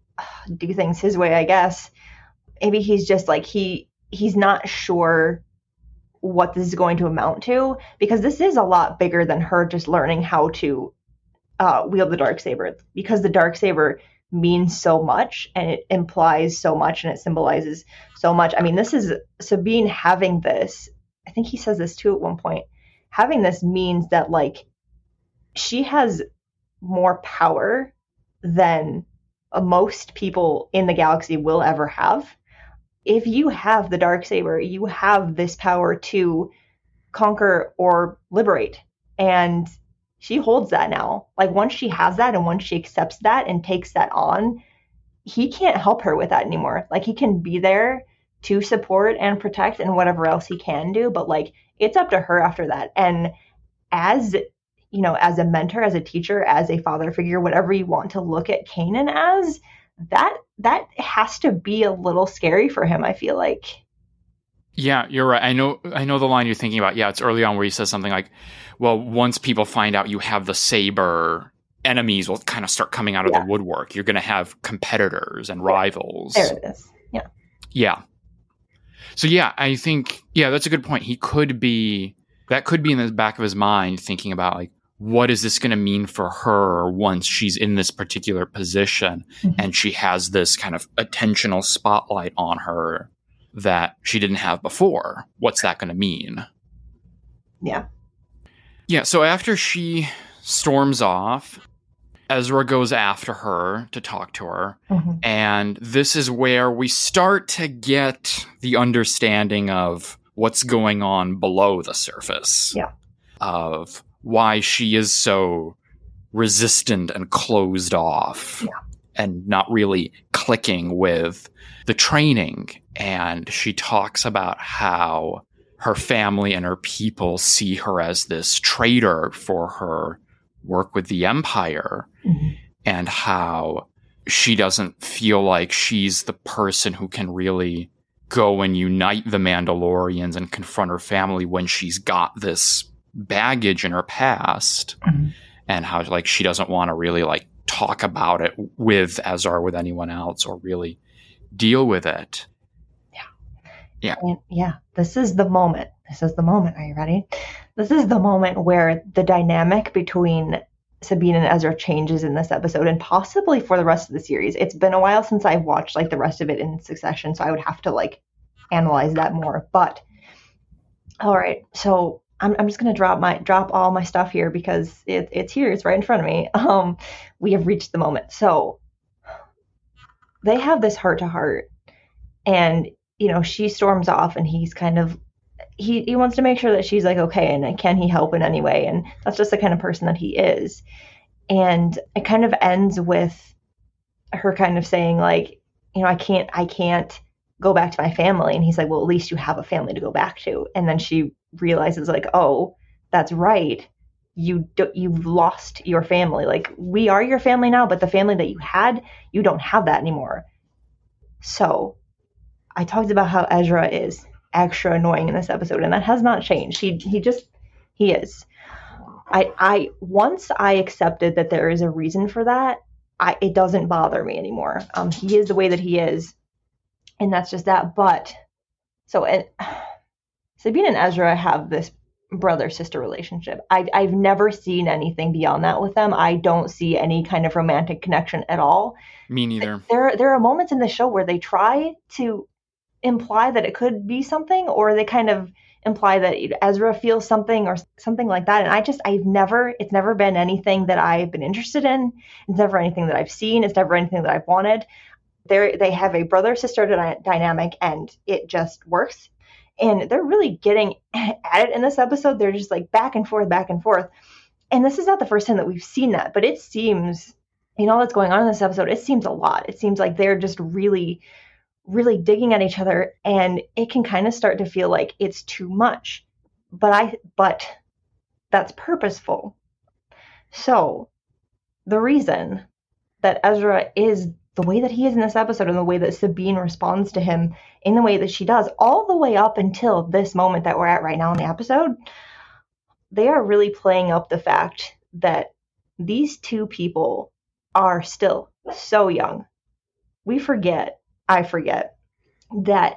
do things his way, I guess, maybe he's just like, he's not sure what this is going to amount to, because this is a lot bigger than her just learning how to wield the Darksaber, because the Darksaber means so much and it implies so much and it symbolizes so much. I mean, this is Sabine having this. I think he says this too at one point. Having this means that like she has more power than most people in the galaxy will ever have. If you have the Darksaber, you have this power to conquer or liberate. And she holds that now. Like once she has that and once she accepts that and takes that on, he can't help her with that anymore. Like he can be there to support and protect and whatever else he can do, but like it's up to her after that. And as as a mentor, as a teacher, as a father figure, whatever you want to look at Kanan as, that has to be a little scary for him, I feel like. Yeah, you're right. I know the line you're thinking about. Yeah, it's early on where he says something like, well, once people find out you have the saber, enemies will kind of start coming out of the woodwork. You're going to have competitors and rivals. There it is. Yeah. Yeah. So yeah, I think, that's a good point. That could be in the back of his mind thinking about like, what is this going to mean for her once she's in this particular position and she has this kind of attentional spotlight on her that she didn't have before? What's that going to mean? Yeah. Yeah, so after she storms off, Ezra goes after her to talk to her. And this is where we start to get the understanding of what's going on below the surface. Yeah. Of why she is so resistant and closed off and not really clicking with the training. And she talks about how her family and her people see her as this traitor for her work with the Empire, and how she doesn't feel like she's the person who can really go and unite the Mandalorians and confront her family when she's got this baggage in her past, and how like she doesn't want to really like talk about it with Ezra or with anyone else or really deal with it. And this is the moment. Are you ready? This is the moment where the dynamic between Sabine and Ezra changes in this episode, and possibly for the rest of the series. It's been a while since I've watched like the rest of it in succession, so I would have to like analyze that more. But all right, so I'm just gonna drop all my stuff here because it's here. It's right in front of me. We have reached the moment. So they have this heart to heart, and she storms off, and he's kind of he wants to make sure that she's like okay, and can he help in any way? And that's just the kind of person that he is. And it kind of ends with her kind of saying like, I can't go back to my family. And he's like, well, at least you have a family to go back to. And then she realizes like, oh, that's right. you've lost your family. Like, we are your family now, but the family that you had, you don't have that anymore. So I talked about how Ezra is extra annoying in this episode, and that has not changed. He is. Once I accepted that there is a reason for that, it doesn't bother me anymore. He is the way that he is, and that's just that. But so Sabine and Ezra have this brother-sister relationship. I've never seen anything beyond that with them. I don't see any kind of romantic connection at all. Me neither. There are moments in the show where they try to imply that it could be something, or they kind of imply that Ezra feels something or something like that. And it's never been anything that I've been interested in. It's never anything that I've seen. It's never anything that I've wanted. They have a brother-sister dynamic, and it just works. And they're really getting at it in this episode. They're just like back and forth. And this is not the first time that we've seen that, but it seems, all that's going on in this episode, it seems a lot. It seems like they're just really, really digging at each other, and it can kind of start to feel like it's too much. But that's purposeful. So the reason that Ezra is the way that he is in this episode, and the way that Sabine responds to him in the way that she does, all the way up until this moment that we're at right now in the episode, they are really playing up the fact that these two people are still so young. I forget that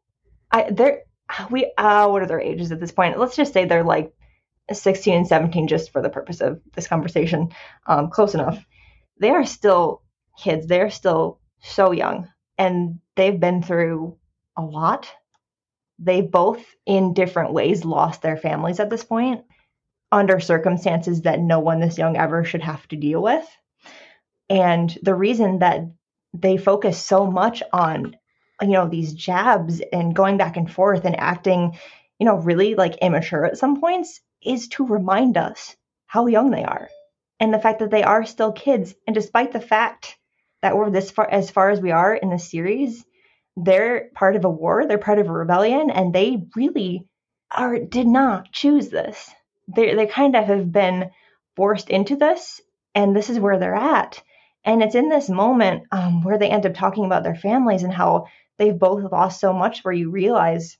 what are their ages at this point? Let's just say they're like 16 and 17, just for the purpose of this conversation. Close enough. They are still kids. They're still so young, and they've been through a lot. They both, in different ways, lost their families at this point under circumstances that no one this young ever should have to deal with. And the reason that they focus so much on, these jabs and going back and forth and acting, really like immature at some points, is to remind us how young they are, and the fact that they are still kids. And despite the fact that we're as far as we are in the series, they're part of a war, they're part of a rebellion, and they really did not choose this. They kind of have been forced into this, and this is where they're at. And it's in this moment where they end up talking about their families and how they've both lost so much, where you realize,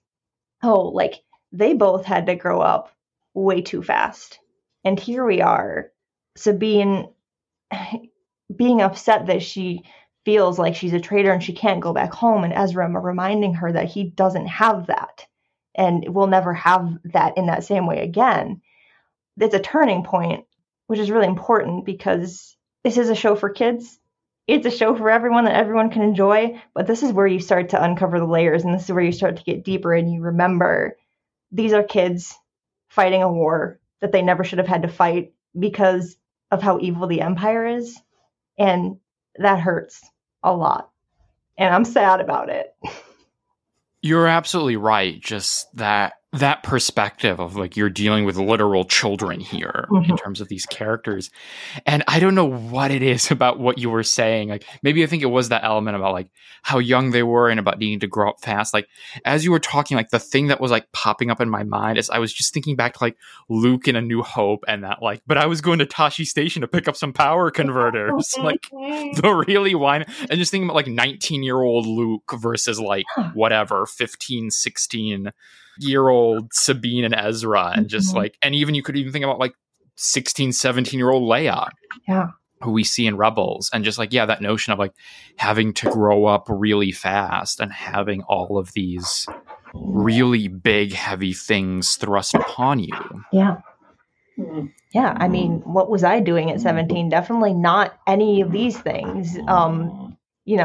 they both had to grow up way too fast. And here we are, Sabine being upset that she feels like she's a traitor and she can't go back home, and Ezra reminding her that he doesn't have that and will never have that in that same way again. It's a turning point, which is really important, because this is a show for kids. It's a show for everyone that everyone can enjoy, but this is where you start to uncover the layers, and this is where you start to get deeper, and you remember these are kids fighting a war that they never should have had to fight because of how evil the Empire is. And that hurts a lot. And I'm sad about it. You're absolutely right. Just that perspective of like, you're dealing with literal children here in terms of these characters. And I don't know what it is about what you were saying. Like, maybe I think it was that element about like how young they were and about needing to grow up fast. Like, as you were talking, like the thing that was like popping up in my mind is I was just thinking back to like Luke in A New Hope, and that like, but I was going to Tashi Station to pick up some power converters. Like the really whine, and just thinking about like 19-year-old Luke versus like whatever, 15, 16-year-old Sabine and Ezra, and just like, and even you could even think about like 16, 17-year-old Leia, who we see in Rebels, and just like, that notion of like having to grow up really fast and having all of these really big, heavy things thrust upon you. I mean, what was I doing at 17? Definitely not any of these things. And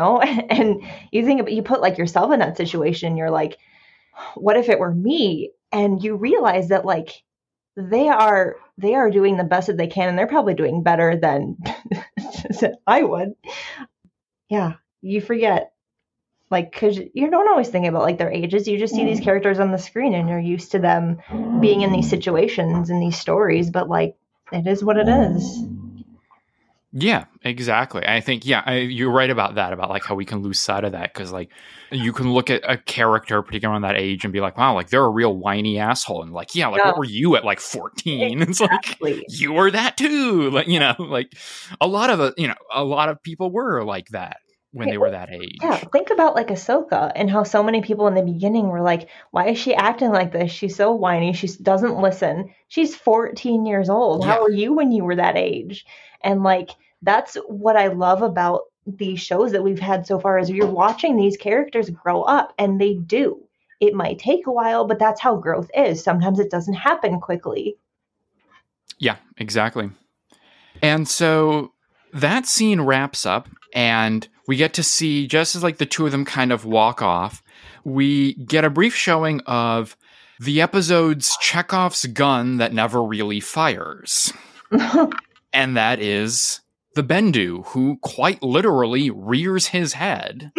you put like yourself in that situation, you're like, what if it were me? And you realize that like they are doing the best that they can, and they're probably doing better than I would. You forget, like, because you don't always think about like their ages. You just see these characters on the screen, and you're used to them being in these situations and these stories. But like, it is what it is. Yeah, exactly. I think, you're right about that, about like how we can lose sight of that. Because like you can look at a character, particularly around that age, and be like, wow, like they're a real whiny asshole. And like, what were you at like 14? Exactly. It's like, you were that too. Like, like a lot of people were like that when they were that age. Yeah, think about like Ahsoka and how so many people in the beginning were like, why is she acting like this? She's so whiny. She doesn't listen. She's 14 years old. Yeah. How were you when you were that age? And like, that's what I love about these shows that we've had so far is you're watching these characters grow up, and they do. It might take a while, but that's how growth is. Sometimes it doesn't happen quickly. Yeah, exactly. And so that scene wraps up, and we get to see, just as like the two of them kind of walk off, we get a brief showing of the episode's Chekhov's gun that never really fires. And that is the Bendu, who quite literally rears his head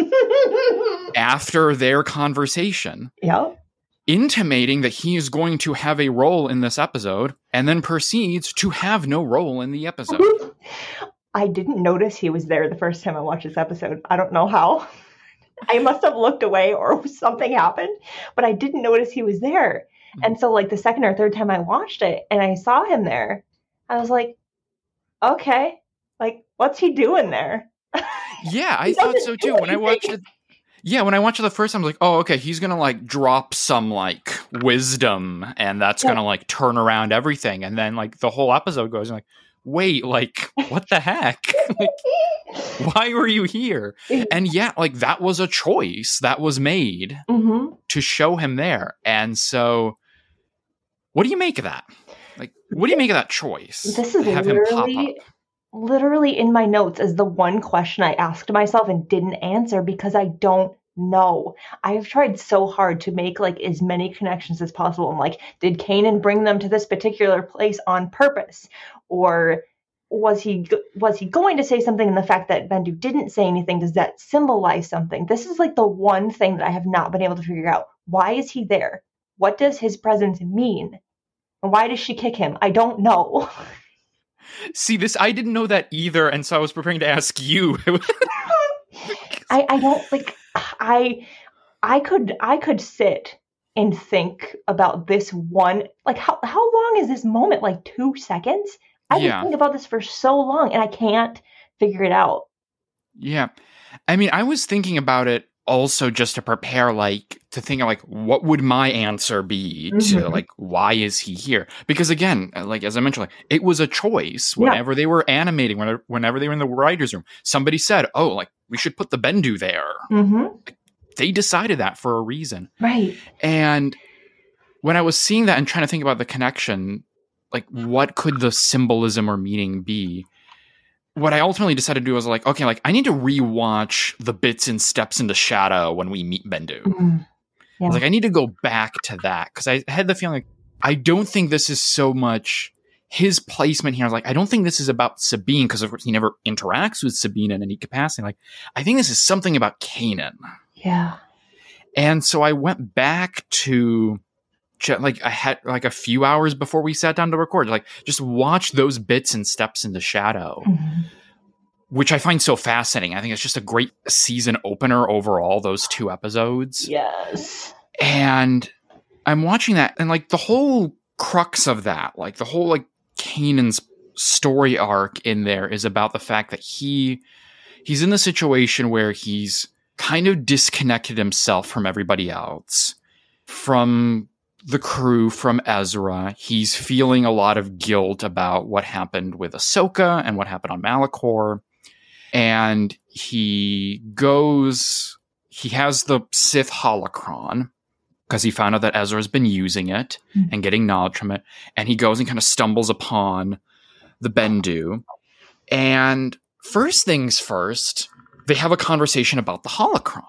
after their conversation. Yep. Intimating that he is going to have a role in this episode, and then proceeds to have no role in the episode. I didn't notice he was there the first time I watched this episode. I don't know how. I must have looked away or something happened, but I didn't notice he was there. And so like the second or third time I watched it and I saw him there, I was like, okay, like what's he doing there? Yeah, I thought so too. When I watched it the first time, I was like, oh, okay, he's going to like drop some like wisdom, and that's going to like turn around everything. And then like the whole episode goes, and like, wait, like, what the heck? Like, why were you here? And like that was a choice that was made to show him there. And so what do you make of that? Like, what do you make of that choice? This is literally in my notes as the one question I asked myself and didn't answer because I don't know. I've tried so hard to make like as many connections as possible. I'm like, did Kanan bring them to this particular place on purpose? Or was he going to say something, and the fact that Bendu didn't say anything, does that symbolize something? This is like the one thing that I have not been able to figure out. Why is he there? What does his presence mean? And why does she kick him? I don't know. See, I didn't know that either, and so I was preparing to ask you. I don't like. I could sit and think about this one. Like, how long is this moment? Like 2 seconds? I've been thinking about this for so long, and I can't figure it out. Yeah, I mean, I was thinking about it also just to prepare, like, to think of, like, what would my answer be to, like, why is he here? Because, again, like, as I mentioned, like, it was a choice whenever they were animating, whenever they were in the writer's room. Somebody said, oh, like, we should put the Bendu there. Like, they decided that for a reason. Right. And when I was seeing that and trying to think about the connection, like, what could the symbolism or meaning be? What I ultimately decided to do was like, okay, like I need to rewatch the bits and steps into Shadow when we meet Bendu. I was like, I need to go back to that because I had the feeling like I don't think this is so much his placement here. I was like, I don't think this is about Sabine because of course he never interacts with Sabine in any capacity. Like, I think this is something about Kanan. Yeah. And so I went back to like I had like a few hours before we sat down to record, like just watch those bits and steps into Shadow, which I find so fascinating. I think it's just a great season opener overall, those 2 episodes. Yes. And I'm watching that, and like the whole crux of that, like the whole like Kanan's story arc in there is about the fact that he's in the situation where he's kind of disconnected himself from everybody else, from the crew, from Ezra. He's feeling a lot of guilt about what happened with Ahsoka and what happened on Malachor. And he has the Sith holocron because he found out that Ezra's been using it and getting knowledge from it. And he goes and kind of stumbles upon the Bendu. And first things first, they have a conversation about the holocron.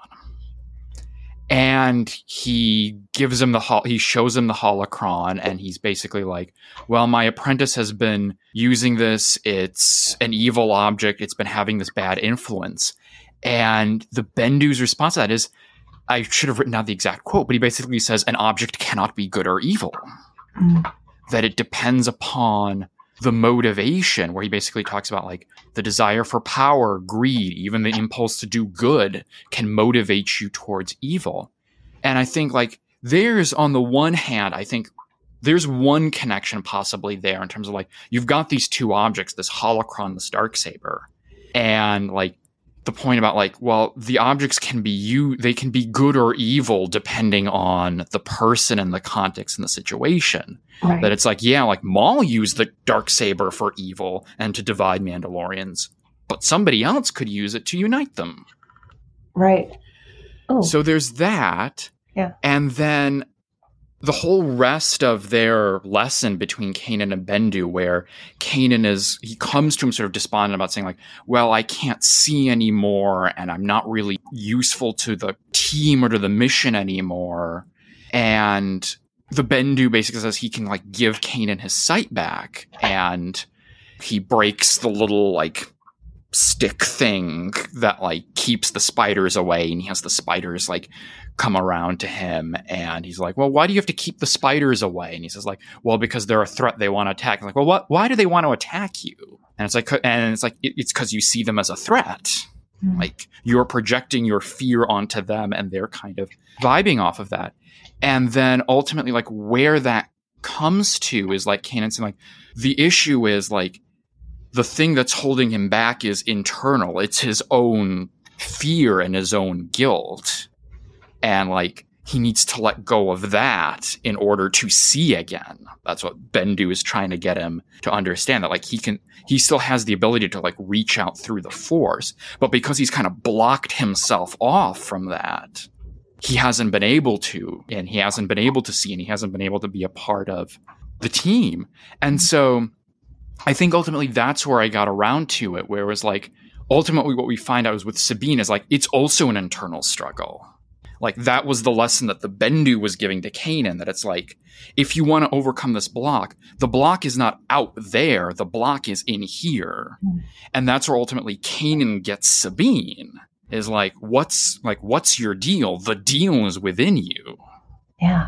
And he gives him he shows him the holocron, and he's basically like, well, my apprentice has been using this. It's an evil object. It's been having this bad influence. And the Bendu's response to that is, I should have written down the exact quote, but he basically says an object cannot be good or evil. That it depends upon the motivation, where he basically talks about like the desire for power, greed, even the impulse to do good can motivate you towards evil. And I think like there's, on the one hand, I think there's one connection possibly there in terms of like, you've got these two objects, this holocron, this Darksaber, and like the point about like, well, the objects can be they can be good or evil depending on the person and the context and the situation. Right. That it's like, yeah, like Maul used the Darksaber for evil and to divide Mandalorians, but somebody else could use it to unite them. Right. Oh. So there's that. Yeah. And then the whole rest of their lesson between Kanan and Bendu, where Kanan he comes to him sort of despondent about saying like, well, I can't see anymore and I'm not really useful to the team or to the mission anymore. And the Bendu basically says he can like give Kanan his sight back, and he breaks the little like stick thing that like keeps the spiders away, and he has the spiders like come around to him, and he's like, well, why do you have to keep the spiders away? And he says like, well, because they're a threat, they want to attack. I'm like, well, why do they want to attack you? And it's like it's because you see them as a threat. Like you're projecting your fear onto them, and they're kind of vibing off of that. And then ultimately, like where that comes to is like Kanan saying like, the issue is like the thing that's holding him back is internal. It's his own fear and his own guilt. And like he needs to let go of that in order to see again. That's what Bendu is trying to get him to understand, that like he still has the ability to like reach out through the Force, but because he's kind of blocked himself off from that, he hasn't been able to, and he hasn't been able to see, and he hasn't been able to be a part of the team. And so I think ultimately that's where I got around to it, where it was like, ultimately what we find out is with Sabine is like, it's also an internal struggle. Like that was the lesson that the Bendu was giving to Kanan, that it's like, if you want to overcome this block, the block is not out there, the block is in here. And that's where ultimately Kanan gets Sabine, is like, what's your deal? The deal is within you. Yeah.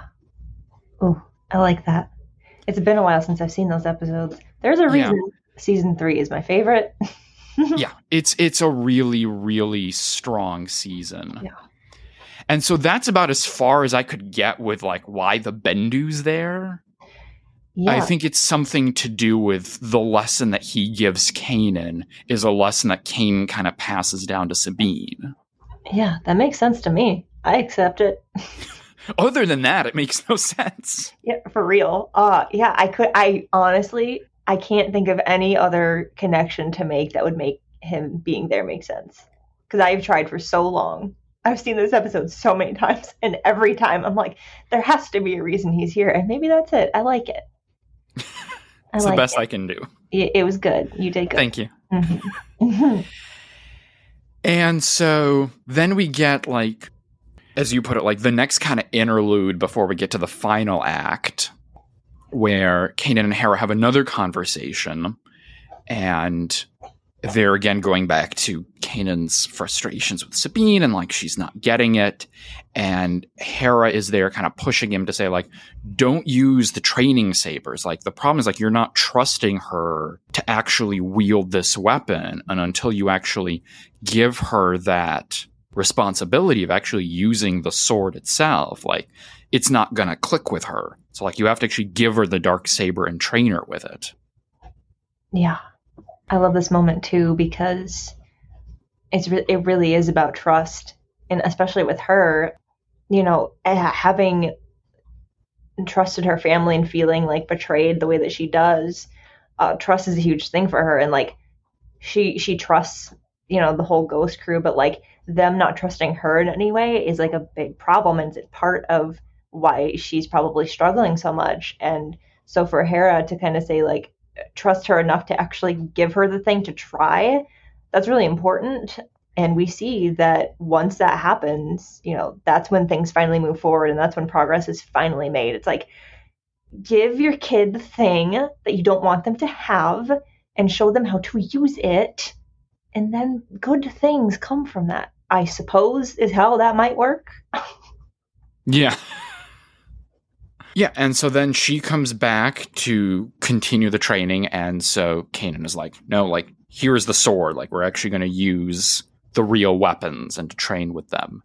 Oh, I like that. It's been a while since I've seen those episodes. There's a reason season 3 is my favorite. Yeah, it's a really, really strong season. Yeah. And so that's about as far as I could get with like why the Bendu's there. Yeah. I think it's something to do with the lesson that he gives Kanan is a lesson that Kanan kind of passes down to Sabine. Yeah, that makes sense to me. I accept it. Other than that, it makes no sense. Yeah, for real. Yeah, I honestly, I can't think of any other connection to make that would make him being there make sense. Because I've tried for so long. I've seen this episode so many times, and every time I'm like, there has to be a reason he's here, and maybe that's it. I like it. It's the best I can do. It was good. You did good. Thank you. Mm-hmm. And so then we get, like, as you put it, like the next kind of interlude before we get to the final act, where Kanan and Hera have another conversation, and they're again going back to Kanan's frustrations with Sabine, and like she's not getting it. And Hera is there kind of pushing him to say like, don't use the training sabers. Like the problem is like, you're not trusting her to actually wield this weapon. And until you actually give her that responsibility of actually using the sword itself, like it's not going to click with her. So like you have to actually give her the Darksaber and train her with it. Yeah. I love this moment too, because it really is about trust, and especially with her, you know, having trusted her family and feeling like betrayed the way that she does. Trust is a huge thing for her, and like she trusts, you know, the whole Ghost crew, but like them not trusting her in any way is like a big problem, and it's part of why she's probably struggling so much. And so for Hera to kind of say like, trust her enough to actually give her the thing to try, that's really important. And we see that once that happens, you know, that's when things finally move forward, and that's when progress is finally made. It's like, give your kid the thing that you don't want them to have and show them how to use it, and then good things come from that, I suppose, is how that might work. Yeah. Yeah, and so then she comes back to continue the training, and so Kanan is like, no, like, here's the sword. Like, we're actually going to use the real weapons and to train with them.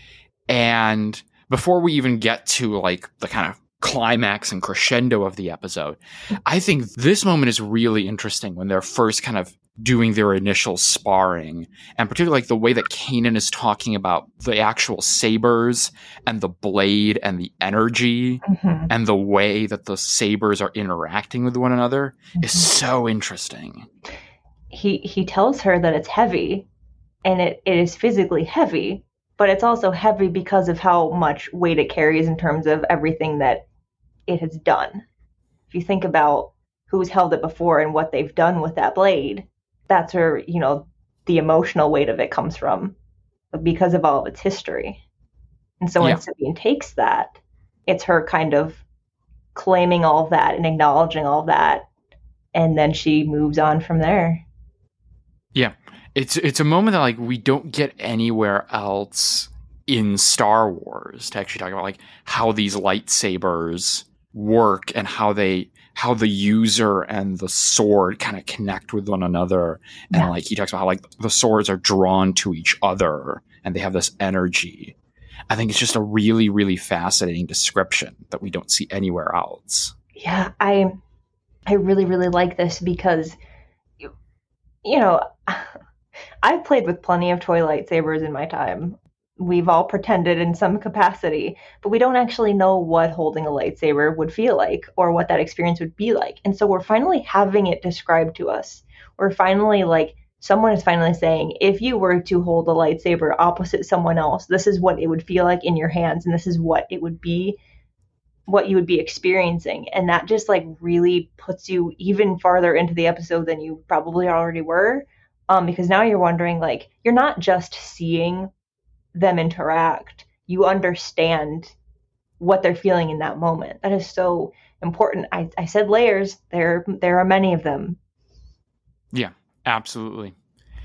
And before we even get to, like, the kind of climax and crescendo of the episode, I think this moment is really interesting when they're first kind of doing their initial sparring, and particularly like the way that Kanan is talking about the actual sabers and the blade and the energy and the way that the sabers are interacting with one another is so interesting. He tells her that it's heavy, and it is physically heavy, but it's also heavy because of how much weight it carries in terms of everything that it has done. If you think about who's held it before and what they've done with that blade, that's where, you know, the emotional weight of it comes from, because of all of its history. And so when Sabine takes that, it's her kind of claiming all of that and acknowledging all of that, and then she moves on from there. Yeah. It's a moment that, like, we don't get anywhere else in Star Wars to actually talk about, like, how these lightsabers work and how the user and the sword kind of connect with one another. And like, he talks about how, like, the swords are drawn to each other and they have this energy. I think it's just a really, really fascinating description that we don't see anywhere else. Yeah, I really, really like this because, you know, I've played with plenty of toy lightsabers in my time. We've all pretended in some capacity, but we don't actually know what holding a lightsaber would feel like or what that experience would be like. And so we're finally having it described to us. We're finally, like, someone is finally saying, if you were to hold a lightsaber opposite someone else, this is what it would feel like in your hands, and this is what it would be, what you would be experiencing. And that just, like, really puts you even farther into the episode than you probably already were, because now you're wondering, like, you're not just seeing them interact, you understand what they're feeling in that moment. That is so important. I said layers. There are many of them. Yeah, absolutely.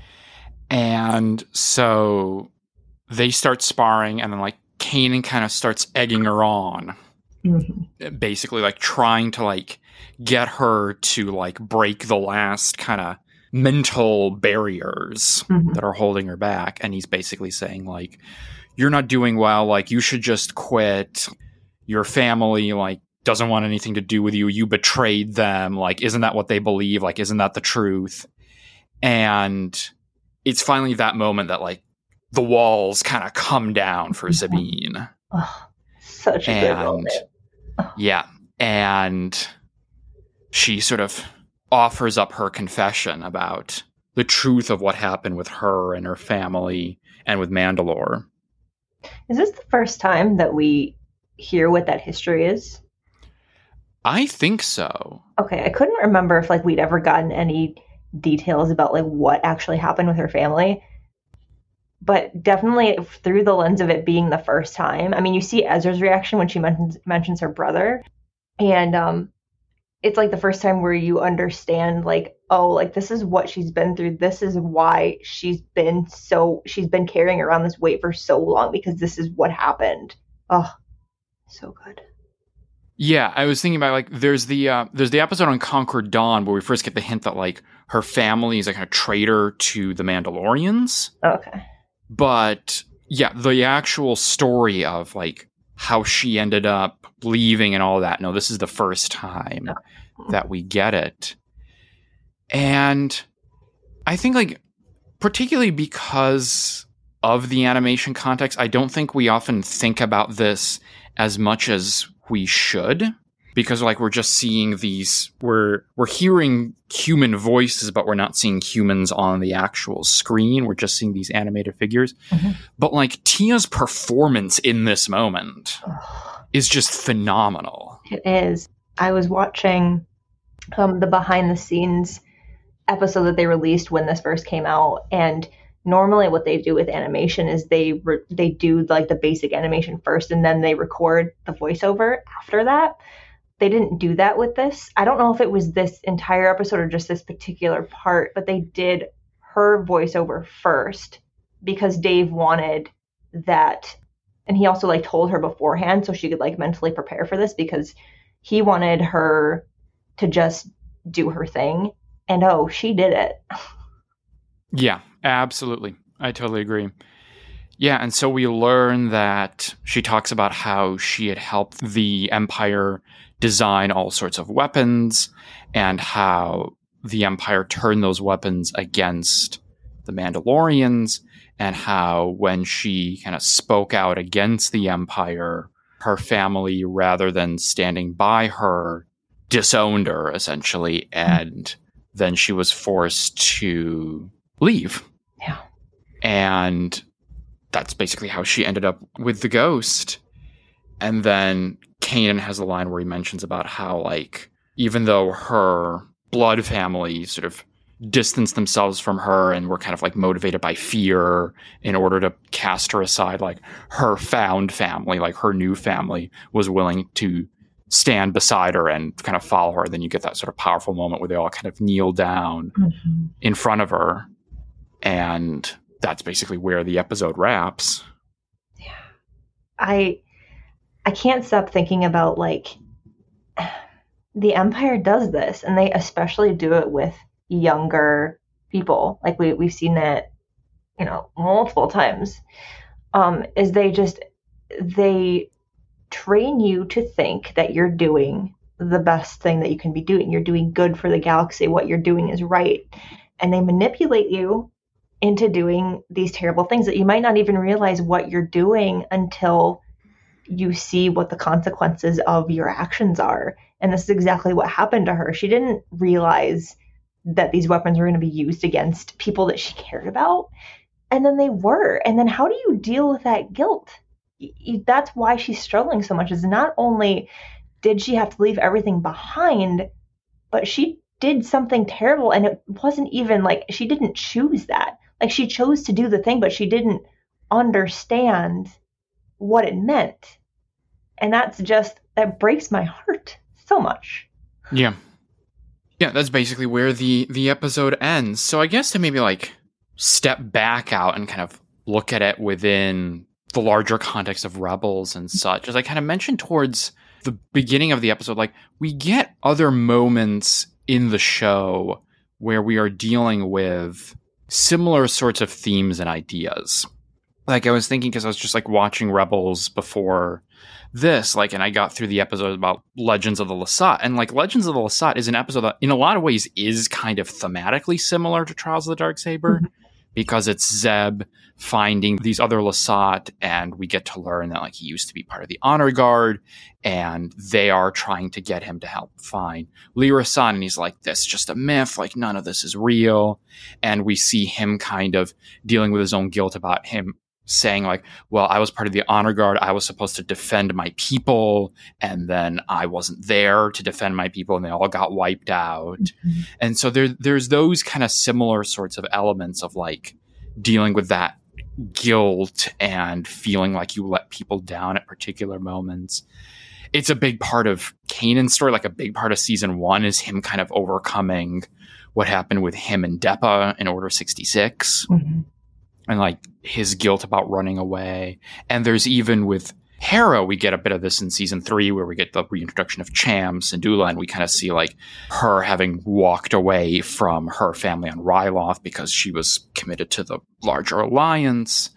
And so they start sparring, and then, like, Kanan kind of starts egging her on, basically, like, trying to, like, get her to, like, break the last kind of mental barriers that are holding her back. And he's basically saying, like, you're not doing well, like, you should just quit. Your family, like, doesn't want anything to do with you. You betrayed them. Like, isn't that what they believe? Like, isn't that the truth? And it's finally that moment that, like, the walls kind of come down for Sabine. Oh, such a good moment. Yeah. And she sort of offers up her confession about the truth of what happened with her and her family and with Mandalore. Is this the first time that we hear what that history is? I think so. Okay, I couldn't remember if, like, we'd ever gotten any details about, like, what actually happened with her family. But definitely through the lens of it being the first time. I mean, you see Ezra's reaction when she mentions her brother. And it's, like, the first time where you understand, like, oh, like, this is what she's been through. This is why she's been carrying around this weight for so long, because this is what happened. Oh, so good. Yeah, I was thinking about, like, there's the episode on Conquered Dawn where we first get the hint that, like, her family is, like, a traitor to the Mandalorians. Okay. But yeah, the actual story of, like, how she ended up leaving and all that. No, this is the first time that we get it. And I think, like, particularly because of the animation context, I don't think we often think about this as much as we should, because, like, we're just seeing these, we're hearing human voices, but we're not seeing humans on the actual screen. We're just seeing these animated figures. But, like, Tia's performance in this moment is just phenomenal. It is. I was watching the behind the scenes episode that they released when this first came out, and normally what they do with animation is they do, like, the basic animation first, and then they record the voiceover after that. They didn't do that with this. I don't know if it was this entire episode or just this particular part, but they did her voiceover first because Dave wanted that And he also like told her beforehand so she could like mentally prepare for this, because he wanted her to just do her thing. And oh, she did it. Yeah, absolutely. I totally agree. Yeah, and so we learn that she talks about how she had helped the Empire design all sorts of weapons and how the Empire turned those weapons against the Mandalorians, and how when she kind of spoke out against the Empire, her family, rather than standing by her, disowned her, essentially, and then she was forced to leave. Yeah. And that's basically how she ended up with the ghost. And then Kanan has a line where he mentions about how, like, even though her blood family sort of distanced themselves from her and were kind of like motivated by fear in order to cast her aside, like her found family, like her new family, was willing to stand beside her and kind of follow her. Then you get that sort of powerful moment where they all kind of kneel down in front of her. And that's basically where the episode wraps. Yeah. I can't stop thinking about, like, the Empire does this, and they especially do it with younger people. Like we've seen it, multiple times. Is they train you to think that you're doing the best thing that you can be doing. You're doing good for the galaxy. What you're doing is right. And they manipulate you into doing these terrible things that you might not even realize what you're doing until you see what the consequences of your actions are. And this is exactly what happened to her. She didn't realize that these weapons were going to be used against people that she cared about. And then they were. And then how do you deal with that guilt? That's why she's struggling so much, is not only did she have to leave everything behind, but she did something terrible. And it wasn't even like, she didn't choose that. Like, she chose to do the thing, but she didn't understand what it meant. And that breaks my heart so much. Yeah. Yeah, that's basically where the episode ends. So I guess to maybe like step back out and kind of look at it within the larger context of Rebels and such, as I kind of mentioned towards the beginning of the episode, like, we get other moments in the show where we are dealing with similar sorts of themes and ideas. Like, I was thinking, because I was just like watching Rebels before this, like, and I got through the episode about Legends of the Lasat, and like Legends of the Lasat is an episode that in a lot of ways is kind of thematically similar to Trials of the Darksaber, because it's Zeb finding these other Lasat, and we get to learn that like he used to be part of the Honor Guard, and they are trying to get him to help find Lyra San, and he's like, this is just a myth, like none of this is real. And we see him kind of dealing with his own guilt about him saying like, well, I was part of the Honor Guard. I was supposed to defend my people, and then I wasn't there to defend my people, and they all got wiped out. And so there's those kind of similar sorts of elements of like dealing with that guilt and feeling like you let people down at particular moments. It's a big part of Kanan's story. Like, a big part of season 1 is him kind of overcoming what happened with him and Depa in Order 66. And like his guilt about running away. And there's even with Hera, we get a bit of this in season 3, where we get the reintroduction of Cham, Syndulla, and we kind of see like her having walked away from her family on Ryloth because she was committed to the larger alliance.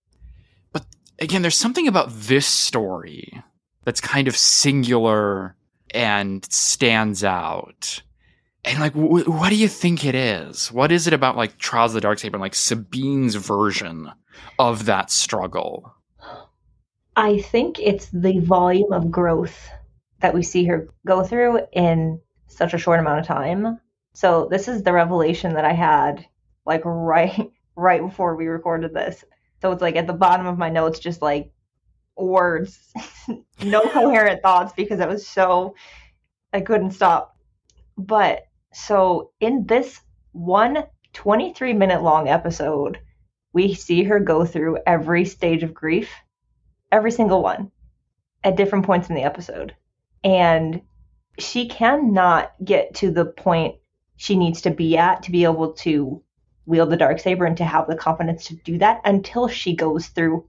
But again, there's something about this story that's kind of singular and stands out. And like, what do you think it is? What is it about like Trials of the Darksaber and like Sabine's version of that struggle? I think it's the volume of growth that we see her go through in such a short amount of time. So this is the revelation that I had like right before we recorded this. So it's like at the bottom of my notes, just like words, no coherent thoughts, because it was so, I couldn't stop. But so in this one 23-minute long episode, we see her go through every stage of grief, every single one, at different points in the episode. And she cannot get to the point she needs to be at to be able to wield the Darksaber and to have the confidence to do that until she goes through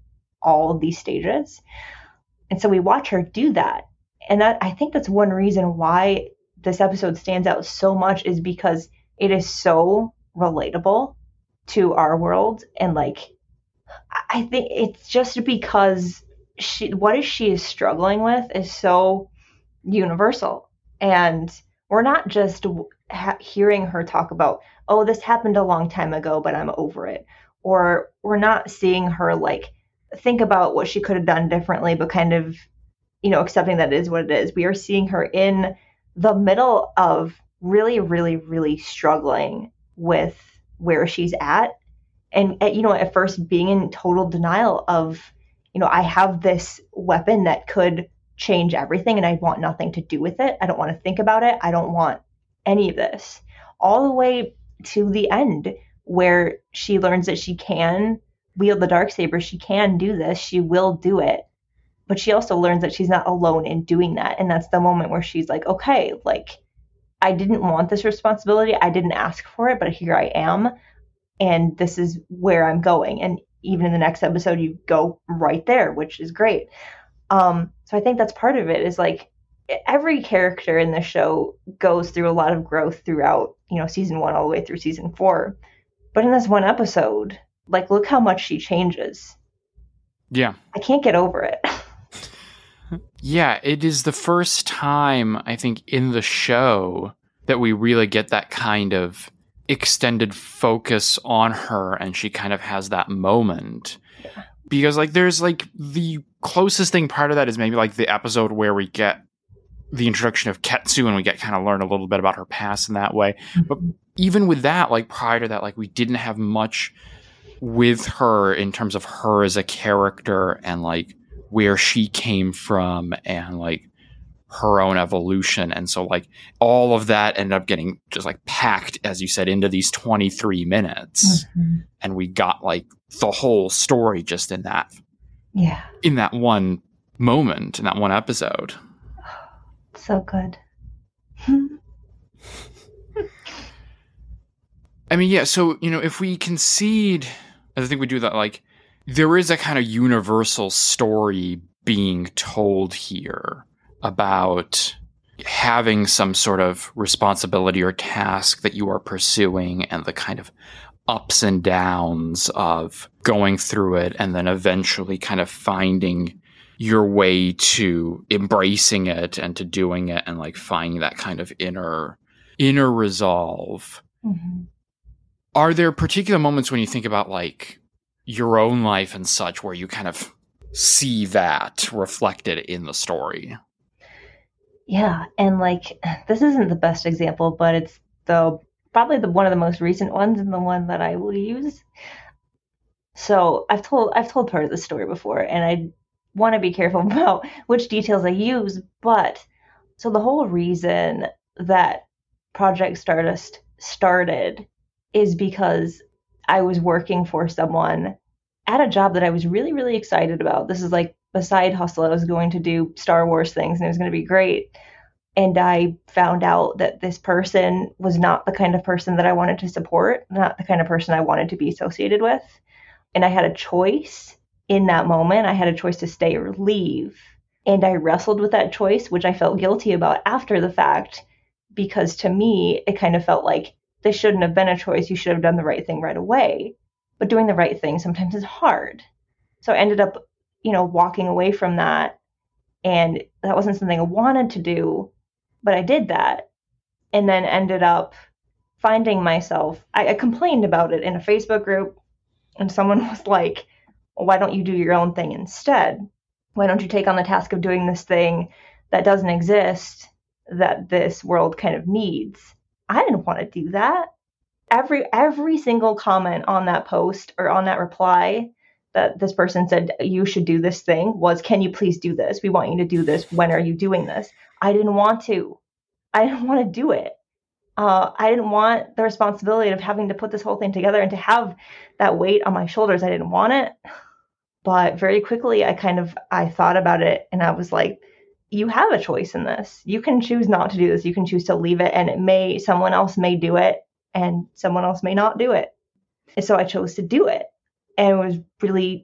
all of these stages. And so we watch her do that. And I think that's one reason why this episode stands out so much, is because it is so relatable to our world. And like, I think it's just because what she is struggling with is so universal. And we're not just hearing her talk about, oh, this happened a long time ago, but I'm over it. Or we're not seeing her like think about what she could have done differently, but kind of, accepting that it is what it is. We are seeing her in the middle of really, really, really struggling with where she's at. And, at first being in total denial of, I have this weapon that could change everything and I want nothing to do with it. I don't want to think about it. I don't want any of this. All the way to the end where she learns that she can wield the Darksaber. She can do this. She will do it. But she also learns that she's not alone in doing that. And that's the moment where she's like, okay, like, I didn't want this responsibility. I didn't ask for it, but here I am. And this is where I'm going. And even in the next episode, you go right there, which is great. So I think that's part of it, is like every character in the show goes through a lot of growth throughout, season 1 all the way through season 4. But in this one episode, like, look how much she changes. Yeah. I can't get over it. Yeah, it is the first time, I think, in the show that we really get that kind of extended focus on her, and she kind of has that moment. Yeah. Because, like, there's, like, the closest thing part of that is maybe, like, the episode where we get the introduction of Ketsu and we get kind of learn a little bit about her past in that way. Mm-hmm. But even with that, like, prior to that, like, we didn't have much with her in terms of her as a character and, like, where she came from and, like, her own evolution. And so, like, all of that ended up getting just, like, packed, as you said, into these 23 minutes. Mm-hmm. And we got, like, the whole story just in that. Yeah. In that one moment, in that one episode. So good. I mean, yeah, so, if we concede, I think we do that, like, there is a kind of universal story being told here about having some sort of responsibility or task that you are pursuing and the kind of ups and downs of going through it and then eventually kind of finding your way to embracing it and to doing it and, like, finding that kind of inner resolve. Mm-hmm. Are there particular moments when you think about, like, your own life and such where you kind of see that reflected in the story? Yeah, and, like, this isn't the best example, but it's probably one of the most recent ones and the one that I will use. So I've told part of the story before, and I want to be careful about which details I use, but so the whole reason that Project Stardust started is because I was working for someone at a job that I was really, really excited about. This is like a side hustle. I was going to do Star Wars things and it was going to be great. And I found out that this person was not the kind of person that I wanted to support, not the kind of person I wanted to be associated with. And I had a choice in that moment. I had a choice to stay or leave. And I wrestled with that choice, which I felt guilty about after the fact, because to me, it kind of felt like this shouldn't have been a choice. You should have done the right thing right away. But doing the right thing sometimes is hard. So I ended up, walking away from that. And that wasn't something I wanted to do, but I did that. And then ended up finding myself, I complained about it in a Facebook group. And someone was like, well, why don't you do your own thing instead? Why don't you take on the task of doing this thing that doesn't exist, that this world kind of needs? I didn't want to do that. Every single comment on that post or on that reply that this person said, you should do this thing, was, can you please do this? We want you to do this. When are you doing this? I didn't want to. I didn't want to do it. I didn't want the responsibility of having to put this whole thing together and to have that weight on my shoulders. I didn't want it. But very quickly, I thought about it and I was like, you have a choice in this. You can choose not to do this. You can choose to leave it, and someone else may do it and someone else may not do it. And so I chose to do it. And it was really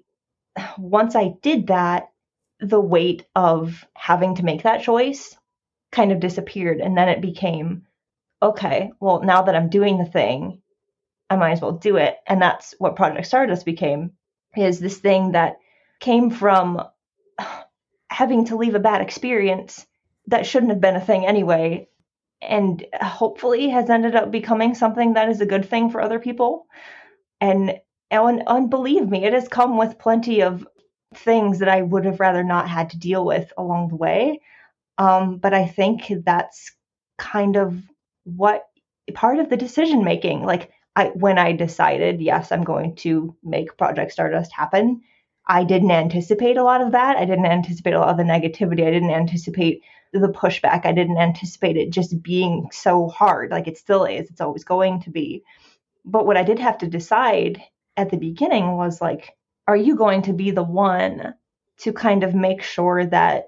once I did that, the weight of having to make that choice kind of disappeared. And then it became, okay, well, now that I'm doing the thing, I might as well do it. And that's what Project Stardust became, is this thing that came from having to leave a bad experience that shouldn't have been a thing anyway, and hopefully has ended up becoming something that is a good thing for other people. And believe me, it has come with plenty of things that I would have rather not had to deal with along the way. But I think that's kind of what part of the decision making, like when I decided, yes, I'm going to make Project Stardust happen, I didn't anticipate a lot of that. I didn't anticipate a lot of the negativity. I didn't anticipate the pushback. I didn't anticipate it just being so hard. Like it still is. It's always going to be. But what I did have to decide at the beginning was like, are you going to be the one to kind of make sure that,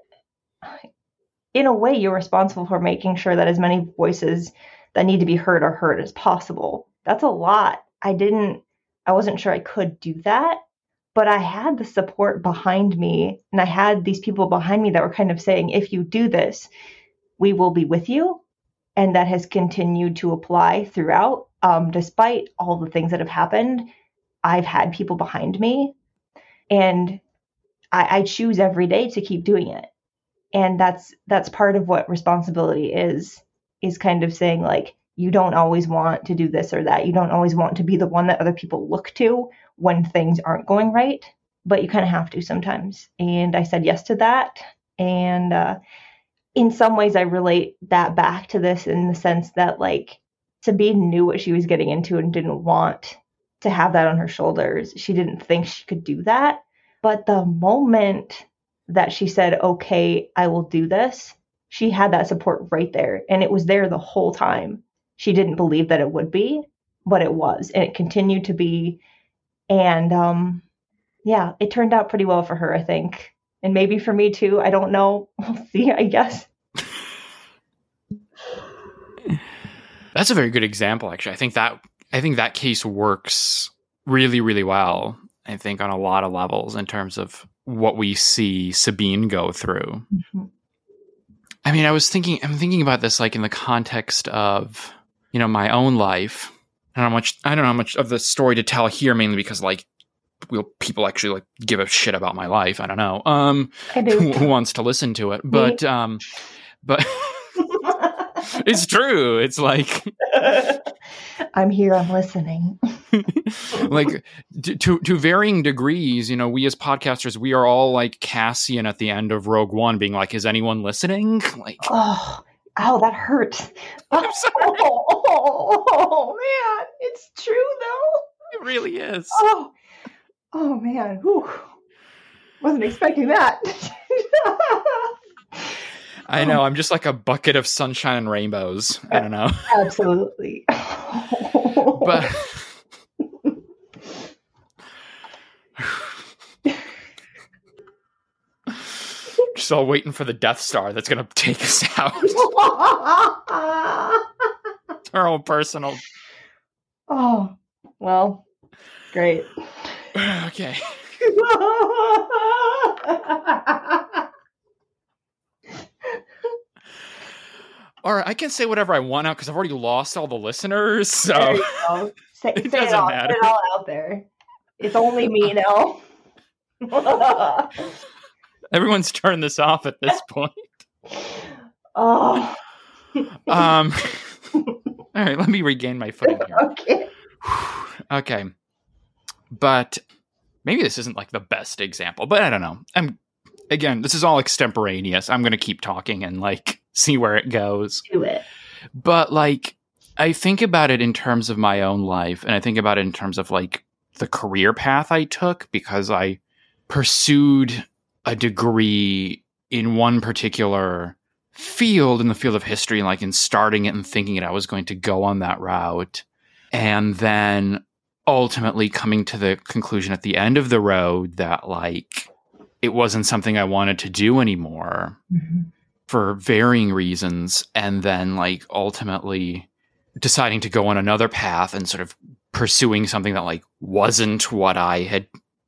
in a way, you're responsible for making sure that as many voices that need to be heard are heard as possible? That's a lot. I wasn't sure I could do that, but I had the support behind me, and I had these people behind me that were kind of saying, if you do this, we will be with you. And that has continued to apply throughout. Despite all the things that have happened, I've had people behind me, and I choose every day to keep doing it. And that's part of what responsibility is kind of saying, like, you don't always want to do this or that. You don't always want to be the one that other people look to when things aren't going right, but you kind of have to sometimes. And I said yes to that. And in some ways, I relate that back to this in the sense that, like, Sabine knew what she was getting into and didn't want to have that on her shoulders. She didn't think she could do that. But the moment that she said, okay, I will do this, she had that support right there. And it was there the whole time. She didn't believe that it would be, but it was. And it continued to be. And yeah, it turned out pretty well for her, I think. And maybe for me too. I don't know. We'll see, I guess. That's a very good example, actually. I think that case works really, really well, I think, on a lot of levels in terms of what we see Sabine go through. Mm-hmm. I mean, I'm thinking about this like in the context of, you know, my own life. I don't know how much of the story to tell here, mainly because, like, people actually like give a shit about my life. I don't know. I do. Who wants to listen to it? But it's true. It's like I'm here. I'm listening. Like to varying degrees, you know, we as podcasters, we are all like Cassian at the end of Rogue One, being like, "Is anyone listening?" Like, ow, that hurts. I'm sorry. Oh man, it's true though. It really is. Oh man, whew. Wasn't expecting that. I know. I'm just like a bucket of sunshine and rainbows. I don't know. Absolutely. But just all waiting for the Death Star that's going to take us out. Our own personal. Oh, well, great. Okay. All right, I can say whatever I want now because I've already lost all the listeners. So there you go. Say it all out there. It's only me now. Everyone's turned this off at this point. Oh. All right, let me regain my footing here. Okay. Okay. But maybe this isn't like the best example, but I don't know. Again, this is all extemporaneous. I'm going to keep talking and like see where it goes. Do it. But like, I think about it in terms of my own life, and I think about it in terms of like the career path I took because I pursued a degree in one particular field, in the field of history, and like in starting it and thinking it, I was going to go on that route. And then ultimately coming to the conclusion at the end of the road that like it wasn't something I wanted to do anymore for varying reasons. And then like ultimately deciding to go on another path and sort of pursuing something that like wasn't what I had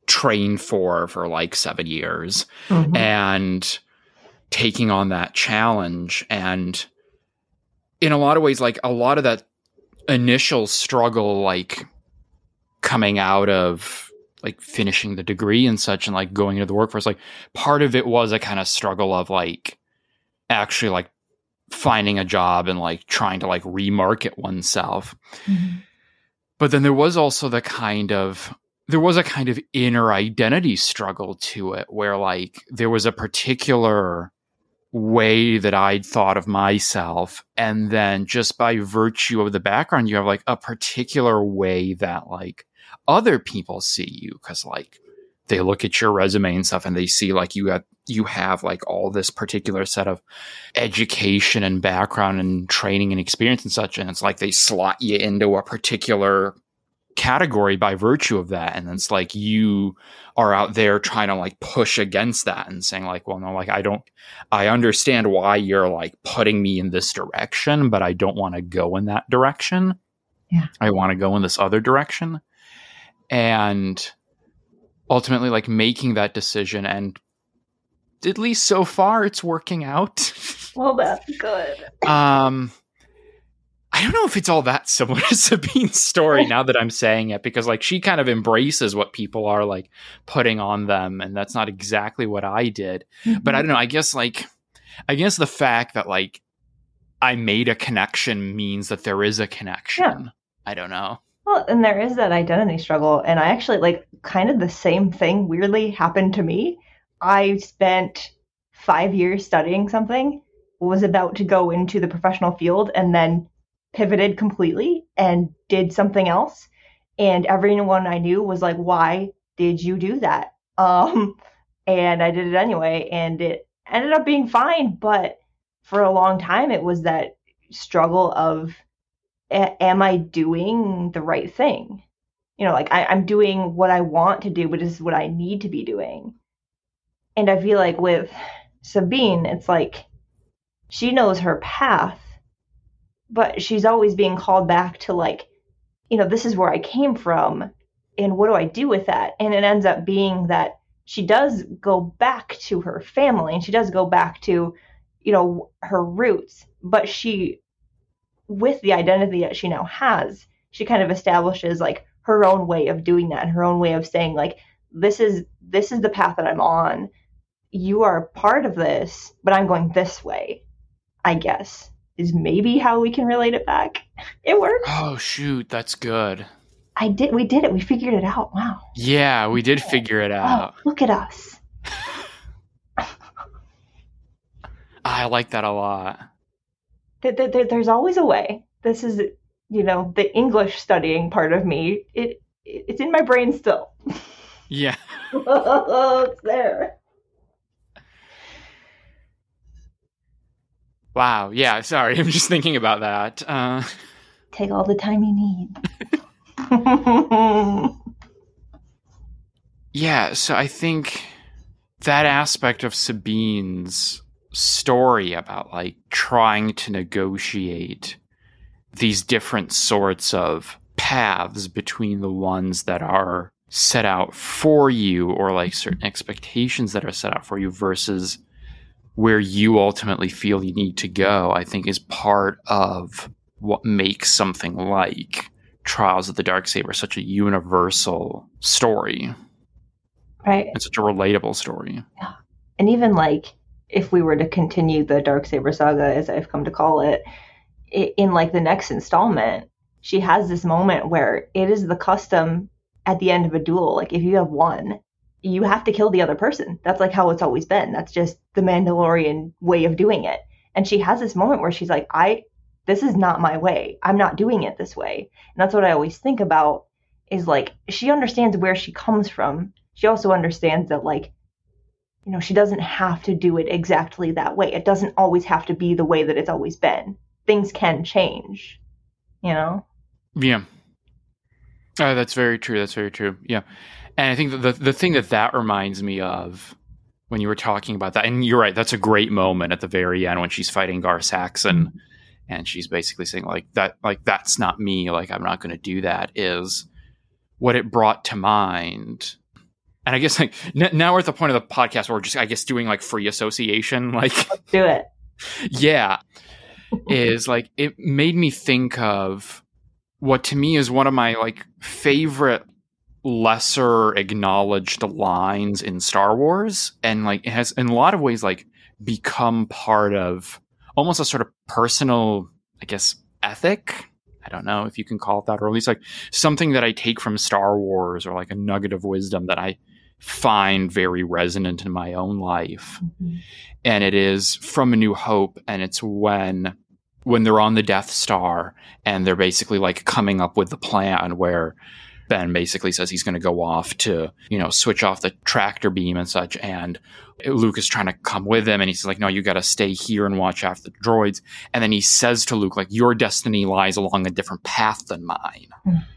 trained for like 7 years, Mhm. and taking on that challenge. And in a lot of ways, like a lot of that initial struggle, like coming out of like finishing the degree and such and like going into the workforce, like part of it was a kind of struggle of like actually like finding a job and like trying to like remarket oneself. Mhm. But then there was also a kind of inner identity struggle to it, where like there was a particular way that I'd thought of myself, and then just by virtue of the background, you have like a particular way that like other people see you, because like they look at your resume and stuff and they see like you have like all this particular set of education and background and training and experience and such, and it's like they slot you into a particular category by virtue of that. And it's like you are out there trying to like push against that and saying like, well, no, like I understand why you're like putting me in this direction, but I don't want to go in that direction. Yeah. I want to go in this other direction. And ultimately like making that decision, and at least so far it's working out. Well, that's good. I don't know if it's all that similar to Sabine's story now that I'm saying it, because like she kind of embraces what people are like putting on them, and that's not exactly what I did. Mhm. But I don't know, I guess the fact that like I made a connection means that there is a connection. Yeah. I don't know. Well, and there is that identity struggle. And I actually like kind of the same thing weirdly happened to me. I spent 5 years studying something, was about to go into the professional field, and then pivoted completely and did something else. And everyone I knew was like, why did you do that? And I did it anyway, and it ended up being fine. But for a long time, it was that struggle of, am I doing the right thing? You know, like I'm doing what I want to do, but this is what I need to be doing. And I feel like with Sabine, it's like she knows her path, but she's always being called back to like, you know, this is where I came from, and what do I do with that? And it ends up being that she does go back to her family, and she does go back to, you know, her roots, but she, with the identity that she now has, she kind of establishes like her own way of doing that, and her own way of saying like, this is the path that I'm on. You are part of this, but I'm going this way, I guess, is maybe how we can relate it back. It works. Oh shoot, that's good. We did it. We figured it out. Wow. Yeah, we did figure it out. Oh, look at us. I like that a lot. There's always a way. This is, you know, the English studying part of me. It's in my brain still. Yeah. It's there. Wow. Yeah. Sorry. I'm just thinking about that. Take all the time you need. Yeah. So I think that aspect of Sabine's story about like trying to negotiate these different sorts of paths between the ones that are set out for you, or like certain expectations that are set out for you, versus where you ultimately feel you need to go, I think is part of what makes something like Trials of the Darksaber such a universal story. Right. It's such a relatable story. Yeah. And even like, if we were to continue the Darksaber saga, as I've come to call it, in like the next installment, she has this moment where it is the custom at the end of a duel. Like if you have won, you have to kill the other person. That's like how it's always been. That's just the Mandalorian way of doing it. And she has this moment where she's like, this is not my way. I'm not doing it this way. And that's what I always think about, is like, she understands where she comes from. She also understands that like, you know, she doesn't have to do it exactly that way. It doesn't always have to be the way that it's always been. Things can change, you know? Yeah. That's very true. That's very true. Yeah. And I think the thing that reminds me of when you were talking about that, and you're right, that's a great moment at the very end when she's fighting Gar Saxon, and she's basically saying like that's not me, like I'm not going to do that, is what it brought to mind And I guess like now we're at the point of the podcast where we're just, I guess, doing like free association. Like, Let's do it. Yeah. Is like, it made me think of what to me is one of my like favorite lesser acknowledged lines in Star Wars. And like, it has in a lot of ways like become part of almost a sort of personal, I guess, ethic. I don't know if you can call it that, or at least like something that I take from Star Wars, or like a nugget of wisdom that I find very resonant in my own life. Mm-hmm. And it is from A New Hope. And it's when they're on the Death Star and they're basically like coming up with the plan where Ben basically says he's going to go off to, switch off the tractor beam and such. And Luke is trying to come with him. And he's like, no, you got to stay here and watch after the droids. And then he says to Luke, like, your destiny lies along a different path than mine. Mm.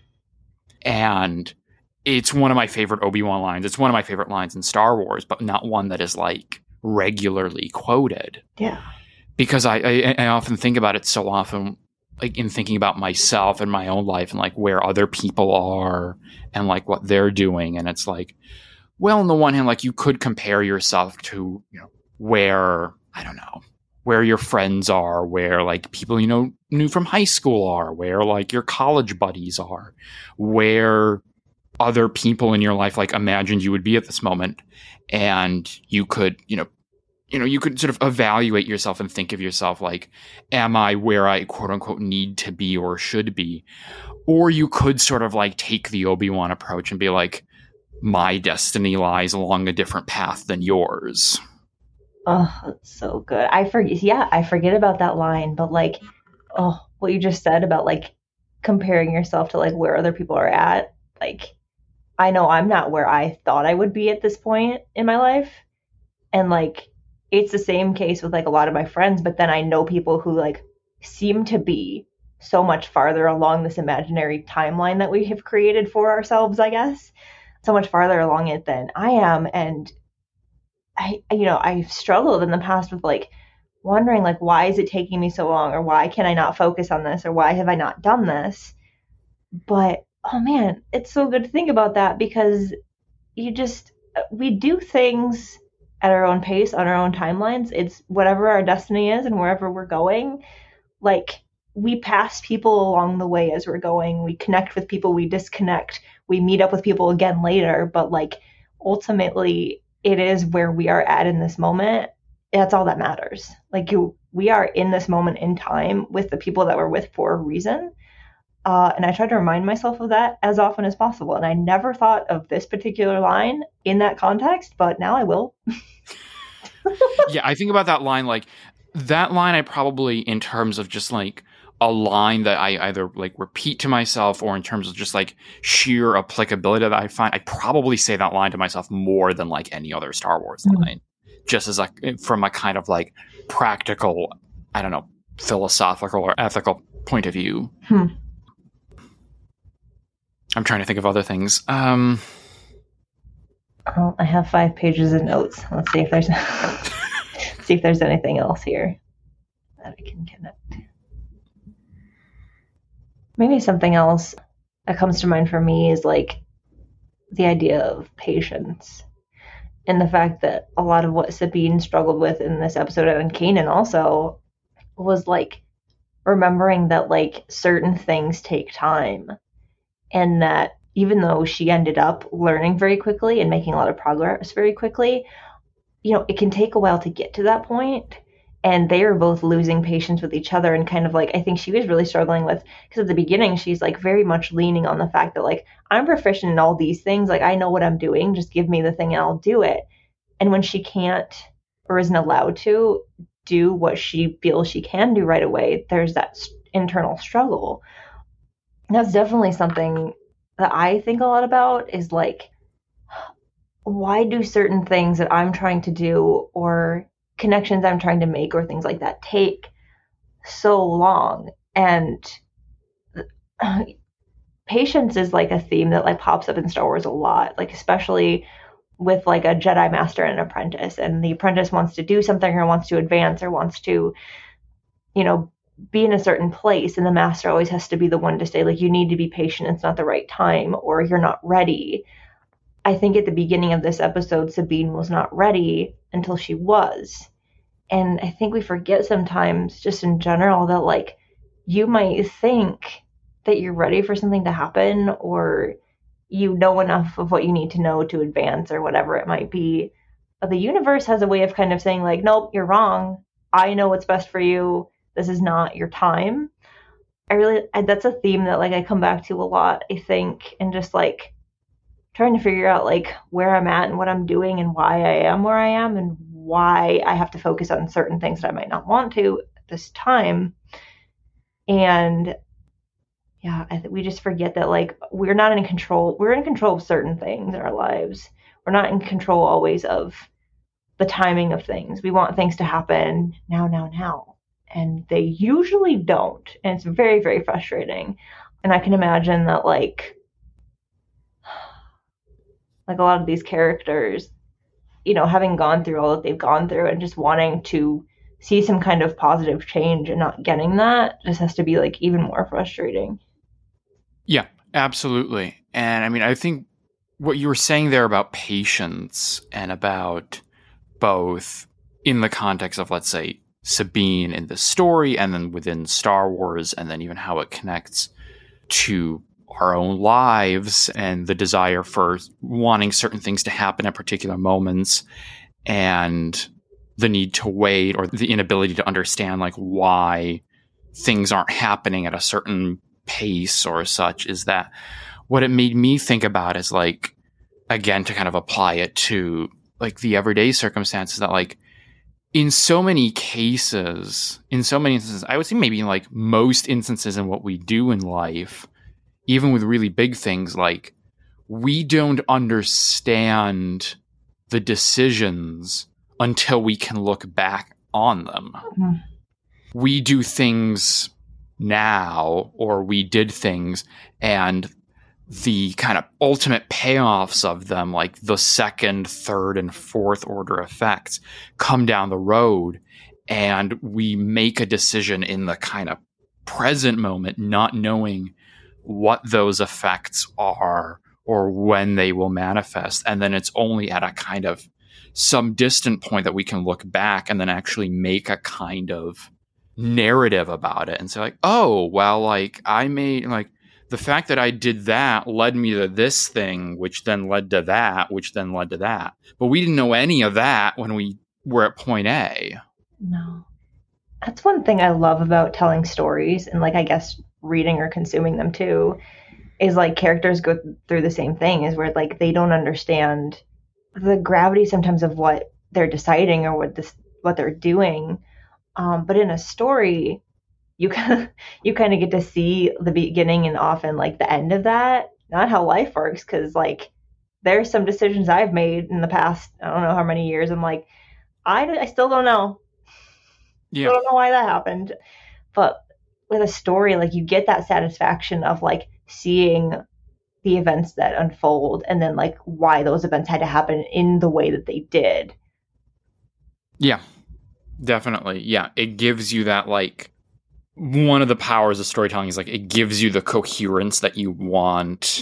And it's one of my favorite Obi-Wan lines. It's one of my favorite lines in Star Wars, but not one that is like regularly quoted. Yeah. Because I often think about it so often, like in thinking about myself and my own life and like where other people are and like what they're doing. And it's like, well, on the one hand, like you could compare yourself to, where, I don't know, where your friends are, where like people, knew from high school are, where like your college buddies are, where other people in your life like imagined you would be at this moment. And you could, you could sort of evaluate yourself and think of yourself like, am I where I quote unquote need to be or should be? Or you could sort of like take the Obi-Wan approach and be like, my destiny lies along a different path than yours. Oh, that's so good. I forget about that line, but like, oh, what you just said about like comparing yourself to like where other people are at. Like, I know I'm not where I thought I would be at this point in my life. And like, it's the same case with like a lot of my friends, but then I know people who like seem to be so much farther along this imaginary timeline that we have created for ourselves, I guess, so much farther along it than I am. And I've struggled in the past with like wondering like, why is it taking me so long, or why can I not focus on this, or why have I not done this? But oh man, it's so good to think about that, because we do things at our own pace, on our own timelines. It's whatever our destiny is and wherever we're going. Like, we pass people along the way as we're going. We connect with people, we disconnect, we meet up with people again later. But like, ultimately, it is where we are at in this moment. That's all that matters. Like, we are in this moment in time with the people that we're with for a reason. And I try to remind myself of that as often as possible. And I never thought of this particular line in that context, but now I will. Yeah, I think about that line, like that line I probably, in terms of just like a line that I either like repeat to myself, or in terms of just like sheer applicability that I find, I probably say that line to myself more than like any other Star Wars line, just as like from a kind of like practical, I don't know, philosophical or ethical point of view. I'm trying to think of other things. Oh, I have 5 pages of notes. Let's see if there's anything else here that I can connect. Maybe something else that comes to mind for me is like the idea of patience, and the fact that a lot of what Sabine struggled with in this episode, and Kanan also, was like remembering that like certain things take time. And that even though she ended up learning very quickly and making a lot of progress very quickly, it can take a while to get to that point. And they are both losing patience with each other. And kind of like, I think she was really struggling with, because at the beginning, she's like very much leaning on the fact that like, I'm proficient in all these things. Like, I know what I'm doing. Just give me the thing and I'll do it. And when she can't or isn't allowed to do what she feels she can do right away, there's that internal struggle. That's definitely something that I think a lot about, is like, why do certain things that I'm trying to do, or connections I'm trying to make, or things like that, take so long? And patience is like a theme that like pops up in Star Wars a lot, like especially with like a Jedi master and an apprentice, and the apprentice wants to do something, or wants to advance, or wants to, be in a certain place, and the master always has to be the one to say like, you need to be patient, it's not the right time, or you're not ready. I think at the beginning of this episode, Sabine was not ready until she was. And I think we forget sometimes, just in general, that like you might think that you're ready for something to happen, or you know enough of what you need to know to advance, or whatever it might be. But the universe has a way of kind of saying like, nope, you're wrong. I know what's best for you. This is not your time. That's a theme that like I come back to a lot, I think, and just like trying to figure out like where I'm at and what I'm doing and why I am where I am and why I have to focus on certain things that I might not want to at this time. And yeah, we just forget that like we're not in control. We're in control of certain things in our lives. We're not in control always of the timing of things. We want things to happen now. And they usually don't. And it's very, very frustrating. And I can imagine that like a lot of these characters, you know, having gone through all that they've gone through and just wanting to see some kind of positive change and not getting that just has to be like even more frustrating. Yeah, absolutely. And I mean, I think what you were saying there about patience and about both in the context of, let's say, Sabine in the story and then within Star Wars, and then even how it connects to our own lives and the desire for wanting certain things to happen at particular moments and the need to wait, or the inability to understand like why things aren't happening at a certain pace or such, is that what it made me think about is like, again, to kind of apply it to like the everyday circumstances, that like in so many cases, in so many instances, I would say maybe in like most instances in what we do in life, even with really big things, like we don't understand the decisions until we can look back on them. Mm-hmm. We do things now, or we did things, and the kind of ultimate payoffs of them, like the second, third, and fourth order effects, come down the road, and we make a decision in the kind of present moment, not knowing what those effects are or when they will manifest. And then it's only at a kind of some distant point that we can look back and then actually make a kind of narrative about it and say like, oh, well, like I made like the fact that I did that led me to this thing, which then led to that, which then led to that. But we didn't know any of that when we were at point A. No. That's one thing I love about telling stories, and like I guess reading or consuming them too, is like characters go through the same thing, is where like they don't understand the gravity sometimes of what they're deciding or what they're doing. But in a story, you kind of get to see the beginning and often like the end of that. Not how life works, because like there's some decisions I've made in the past, I don't know how many years. I'm like, I still don't know. Yeah. I don't know why that happened. But with a story, like you get that satisfaction of like seeing the events that unfold and then like why those events had to happen in the way that they did. Yeah, definitely. Yeah. It gives you that like, one of the powers of storytelling is like it gives you the coherence that you want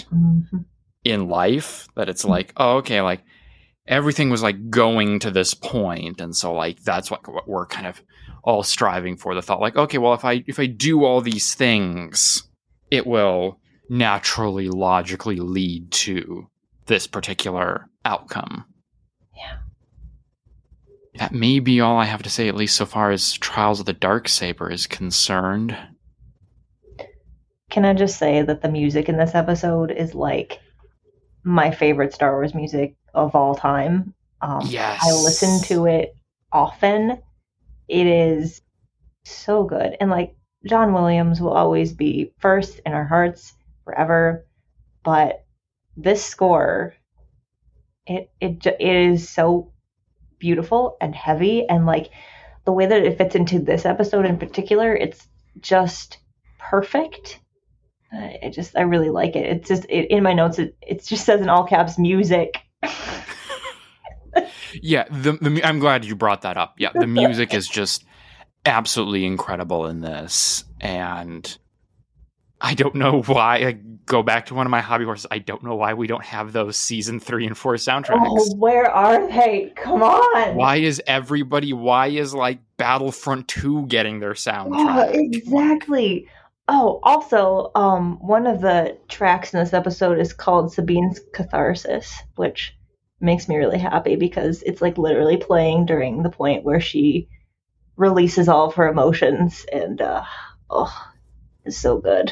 in life, that it's like, oh, okay, like everything was like going to this point, and so like that's what we're kind of all striving for, the thought like, okay, well, if I do all these things, it will naturally logically lead to this particular outcome. Yeah. That may be all I have to say, at least so far as Trials of the Darksaber is concerned. Can I just say that the music in this episode is like my favorite Star Wars music of all time? Yes. I listen to it often. It is so good. And like John Williams will always be first in our hearts forever. But this score, it is so beautiful and heavy, and like the way that it fits into this episode in particular, it's just perfect. I really like it. It's just in my notes, it just says in all caps music. Yeah, I'm glad you brought that up. Yeah, the music is just absolutely incredible in this, and I don't know why. I go back to one of my hobby horses. I don't know why we don't have those season 3 and 4 soundtracks. Oh, where are they? Come on. Why is like Battlefront 2 getting their soundtrack? Oh, exactly. Oh, also, one of the tracks in this episode is called Sabine's Catharsis, which makes me really happy because it's like literally playing during the point where she releases all of her emotions, and it's so good.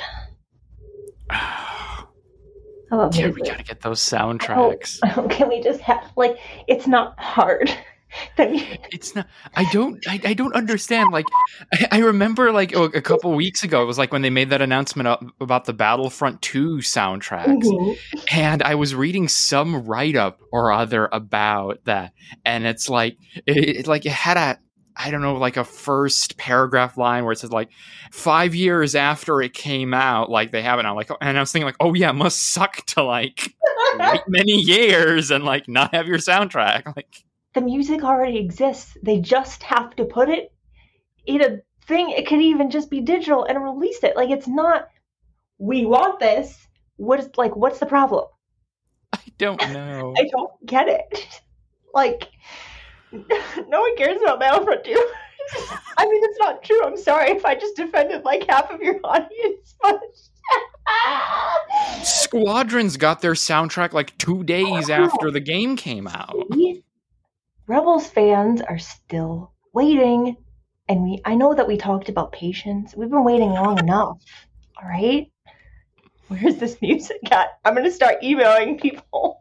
I love music. We gotta get those soundtracks. Oh, can we just have, like, it's not hard. It's not. I don't understand. Like, I remember like a couple weeks ago, it was like when they made that announcement about the Battlefront 2 soundtracks, and I was reading some write up or other about that, and it's like it had a, I don't know, like a first paragraph line where it says like 5 years after it came out, like they have it now. Like, and I was thinking like, oh yeah, it must suck to like wait many years and like not have your soundtrack. Like, the music already exists. They just have to put it in a thing. It could even just be digital and release it. Like, it's not, we want this. What's the problem? I don't know. I don't get it. Like, no one cares about Battlefront 2. I mean, it's not true. I'm sorry if I just offended like half of your audience, but Squadrons got their soundtrack like 2 days after the game came out. Rebels fans are still waiting, and I know that we talked about patience. We've been waiting long enough. All right, where's this music at? I'm gonna start emailing people.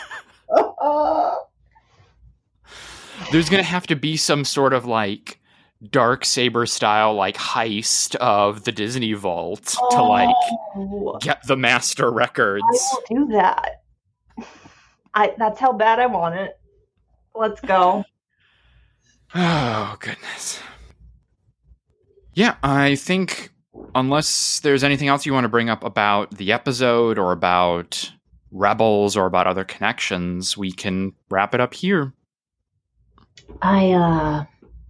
There's gonna have to be some sort of like Darksaber style like heist of the Disney Vault to like get the master records. I will do that. That's how bad I want it. Let's go. Oh, goodness. Yeah, I think unless there's anything else you want to bring up about the episode or about Rebels or about other connections, we can wrap it up here. I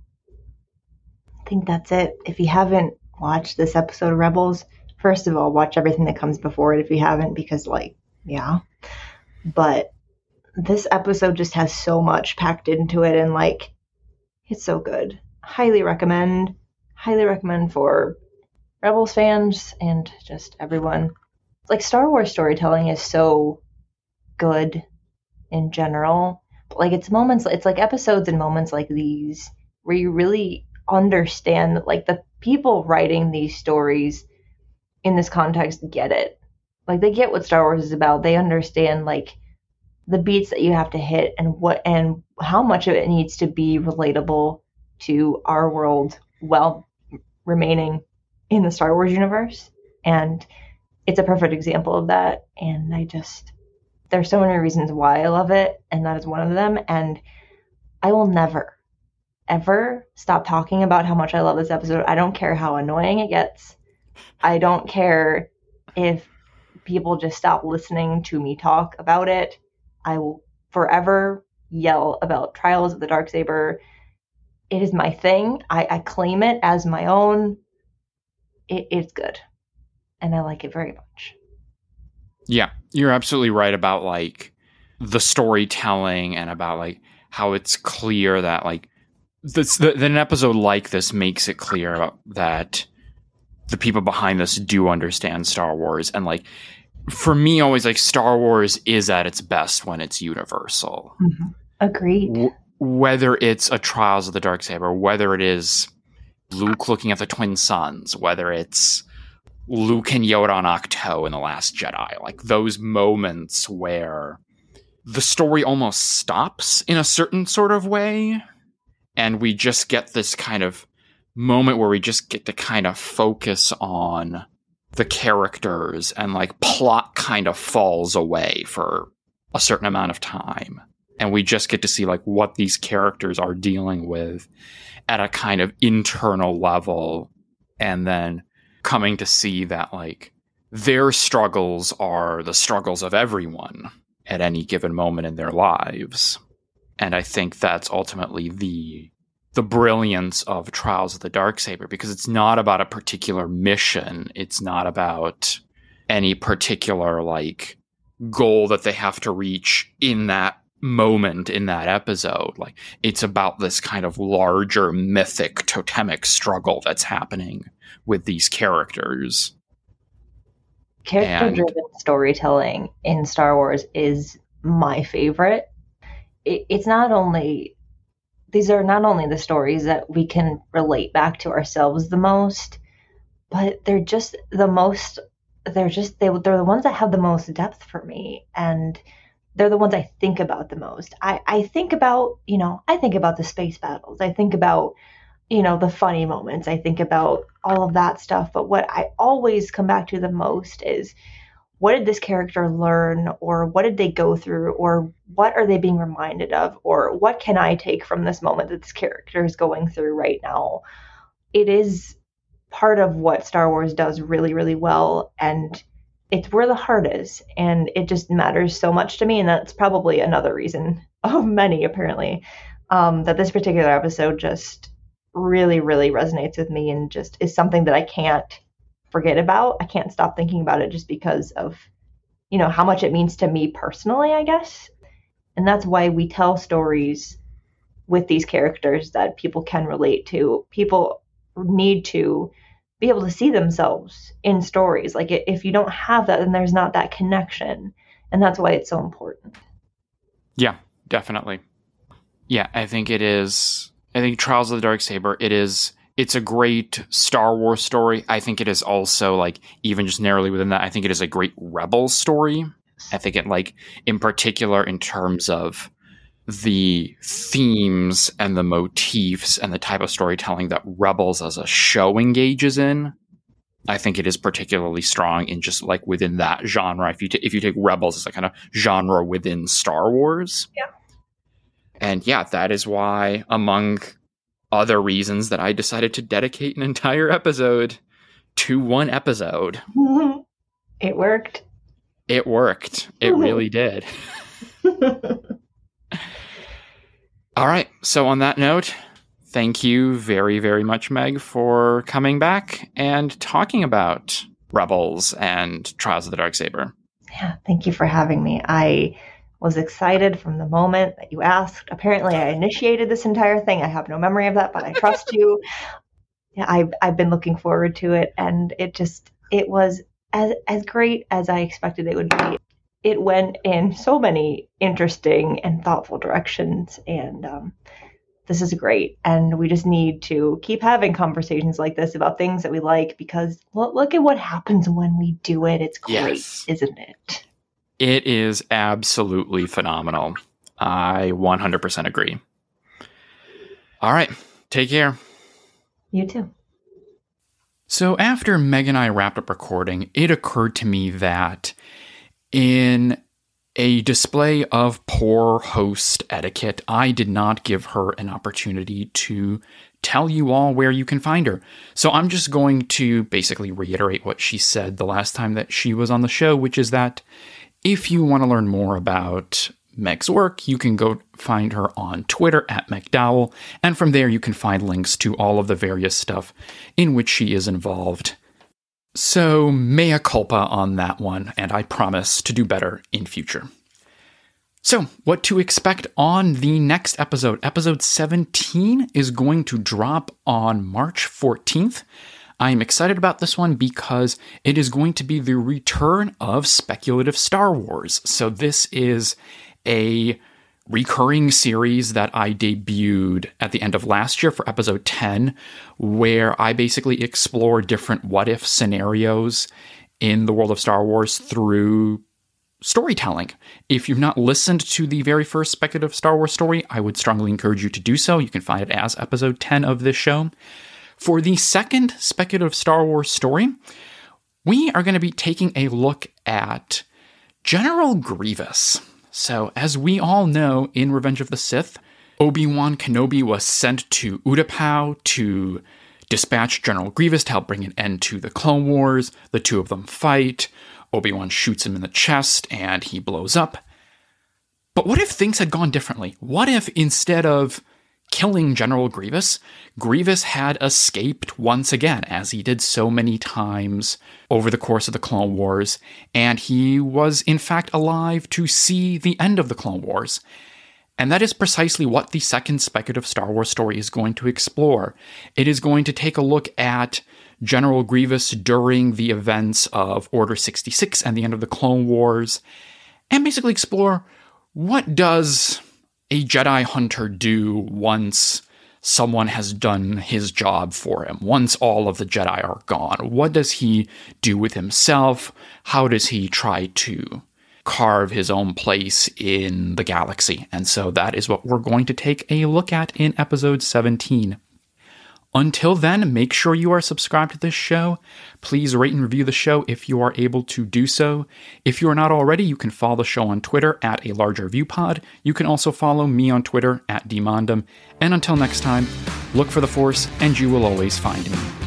think that's it. If you haven't watched this episode of Rebels, first of all, watch everything that comes before it if you haven't, because, like, yeah. But this episode just has so much packed into it, and like, it's so good. Highly recommend for Rebels fans and just everyone. Like, Star Wars storytelling is so good in general, but like, it's like episodes and moments like these where you really understand that like the people writing these stories in this context get it. Like, they get what Star Wars is about. They understand like the beats that you have to hit and how much of it needs to be relatable to our world while remaining in the Star Wars universe. And it's a perfect example of that. And there's so many reasons why I love it, and that is one of them. And I will never, ever stop talking about how much I love this episode. I don't care how annoying it gets. I don't care if people just stop listening to me talk about it. I will forever yell about Trials of the Darksaber. It is my thing. I claim it as my own. It's good. And I like it very much. Yeah, you're absolutely right about like the storytelling and about like how it's clear that like an episode like this makes it clear that the people behind this do understand Star Wars. And like, for me, always like Star Wars is at its best when it's universal. Mm-hmm. Agreed. Whether it's a Trials of the Darksaber, whether it is Luke looking at the twin suns, whether it's Luke and Yoda on Ahch-To in The Last Jedi, like those moments where the story almost stops in a certain sort of way, and we just get this kind of moment where we just get to kind of focus on the characters, and like plot kind of falls away for a certain amount of time. And we just get to see like what these characters are dealing with at a kind of internal level. And then coming to see that like their struggles are the struggles of everyone at any given moment in their lives. And I think that's ultimately the the brilliance of Trials of the Darksaber, because it's not about a particular mission. It's not about any particular like goal that they have to reach in that moment in that episode. Like, it's about this kind of larger mythic totemic struggle that's happening with these characters. Character-driven storytelling in Star Wars is my favorite. It's not only, these are not only the stories that we can relate back to ourselves the most, but they're just the most, they're the ones that have the most depth for me. And they're the ones I think about the most. I think about, I think about the space battles. I think about, the funny moments. I think about all of that stuff. But what I always come back to the most is, what did this character learn, or what did they go through, or what are they being reminded of, or what can I take from this moment that this character is going through right now? It is part of what Star Wars does really, really well. And it's where the heart is, and it just matters so much to me. And that's probably another reason of many, apparently, that this particular episode just really, really resonates with me, and just is something that I can't forget about. I can't stop thinking about it just because of, how much it means to me personally, I guess. And that's why we tell stories with these characters that people can relate to. People need to be able to see themselves in stories. Like, if you don't have that, then there's not that connection. And that's why it's so important. Yeah, definitely. Yeah, I think Trials of the Darksaber, it's a great Star Wars story. I think it is also, like, even just narrowly within that, I think it is a great Rebels story. I think it, like, in particular, in terms of the themes and the motifs and the type of storytelling that Rebels as a show engages in, I think it is particularly strong in just like within that genre. If you take Rebels as a kind of genre within Star Wars. Yeah. And yeah, that is why, among other reasons, that I decided to dedicate an entire episode to one episode. It worked. It worked. It really did. All right. So on that note, thank you very, very much, Meg, for coming back and talking about Rebels and Trials of the Darksaber. Yeah, thank you for having me. I was excited from the moment that you asked. Apparently, I initiated this entire thing. I have no memory of that, but I trust you. Yeah, I've been looking forward to it, and it was as great as I expected it would be. It went in so many interesting and thoughtful directions, and this is great. And we just need to keep having conversations like this about things that we like, because look at what happens when we do it. It's great, yes. Isn't it? It is absolutely phenomenal. I 100% agree. All right, take care. You too. So after Meg and I wrapped up recording, it occurred to me that in a display of poor host etiquette, I did not give her an opportunity to tell you all where you can find her. So I'm just going to basically reiterate what she said the last time that she was on the show, which is that if you want to learn more about Meg's work, you can go find her on Twitter at MegDowell, and from there you can find links to all of the various stuff in which she is involved. So, mea culpa on that one, and I promise to do better in future. So, what to expect on the next episode? Episode 17 is going to drop on March 14th. I'm excited about this one because it is going to be the return of speculative Star Wars. So, this is a recurring series that I debuted at the end of last year for episode 10, where I basically explore different what-if scenarios in the world of Star Wars through storytelling. If you've not listened to the very first speculative Star Wars story, I would strongly encourage you to do so. You can find it as episode 10 of this show. For the second speculative Star Wars story, we are going to be taking a look at General Grievous. So, as we all know, in Revenge of the Sith, Obi-Wan Kenobi was sent to Utapau to dispatch General Grievous to help bring an end to the Clone Wars. The two of them fight. Obi-Wan shoots him in the chest, and he blows up. But what if things had gone differently? What if, instead of killing General Grievous, Grievous had escaped once again, as he did so many times over the course of the Clone Wars, and he was in fact alive to see the end of the Clone Wars. And that is precisely what the second speculative Star Wars story is going to explore. It is going to take a look at General Grievous during the events of Order 66 and the end of the Clone Wars, and basically explore, what does a Jedi hunter do once someone has done his job for him? Once all of the Jedi are gone, what does he do with himself? How does he try to carve his own place in the galaxy? And so that is what we're going to take a look at in episode 17. Until then, make sure you are subscribed to this show. Please rate and review the show if you are able to do so. If you are not already, you can follow the show on Twitter at A Larger View Pod. You can also follow me on Twitter at Dmondum. And until next time, look for the Force and you will always find me.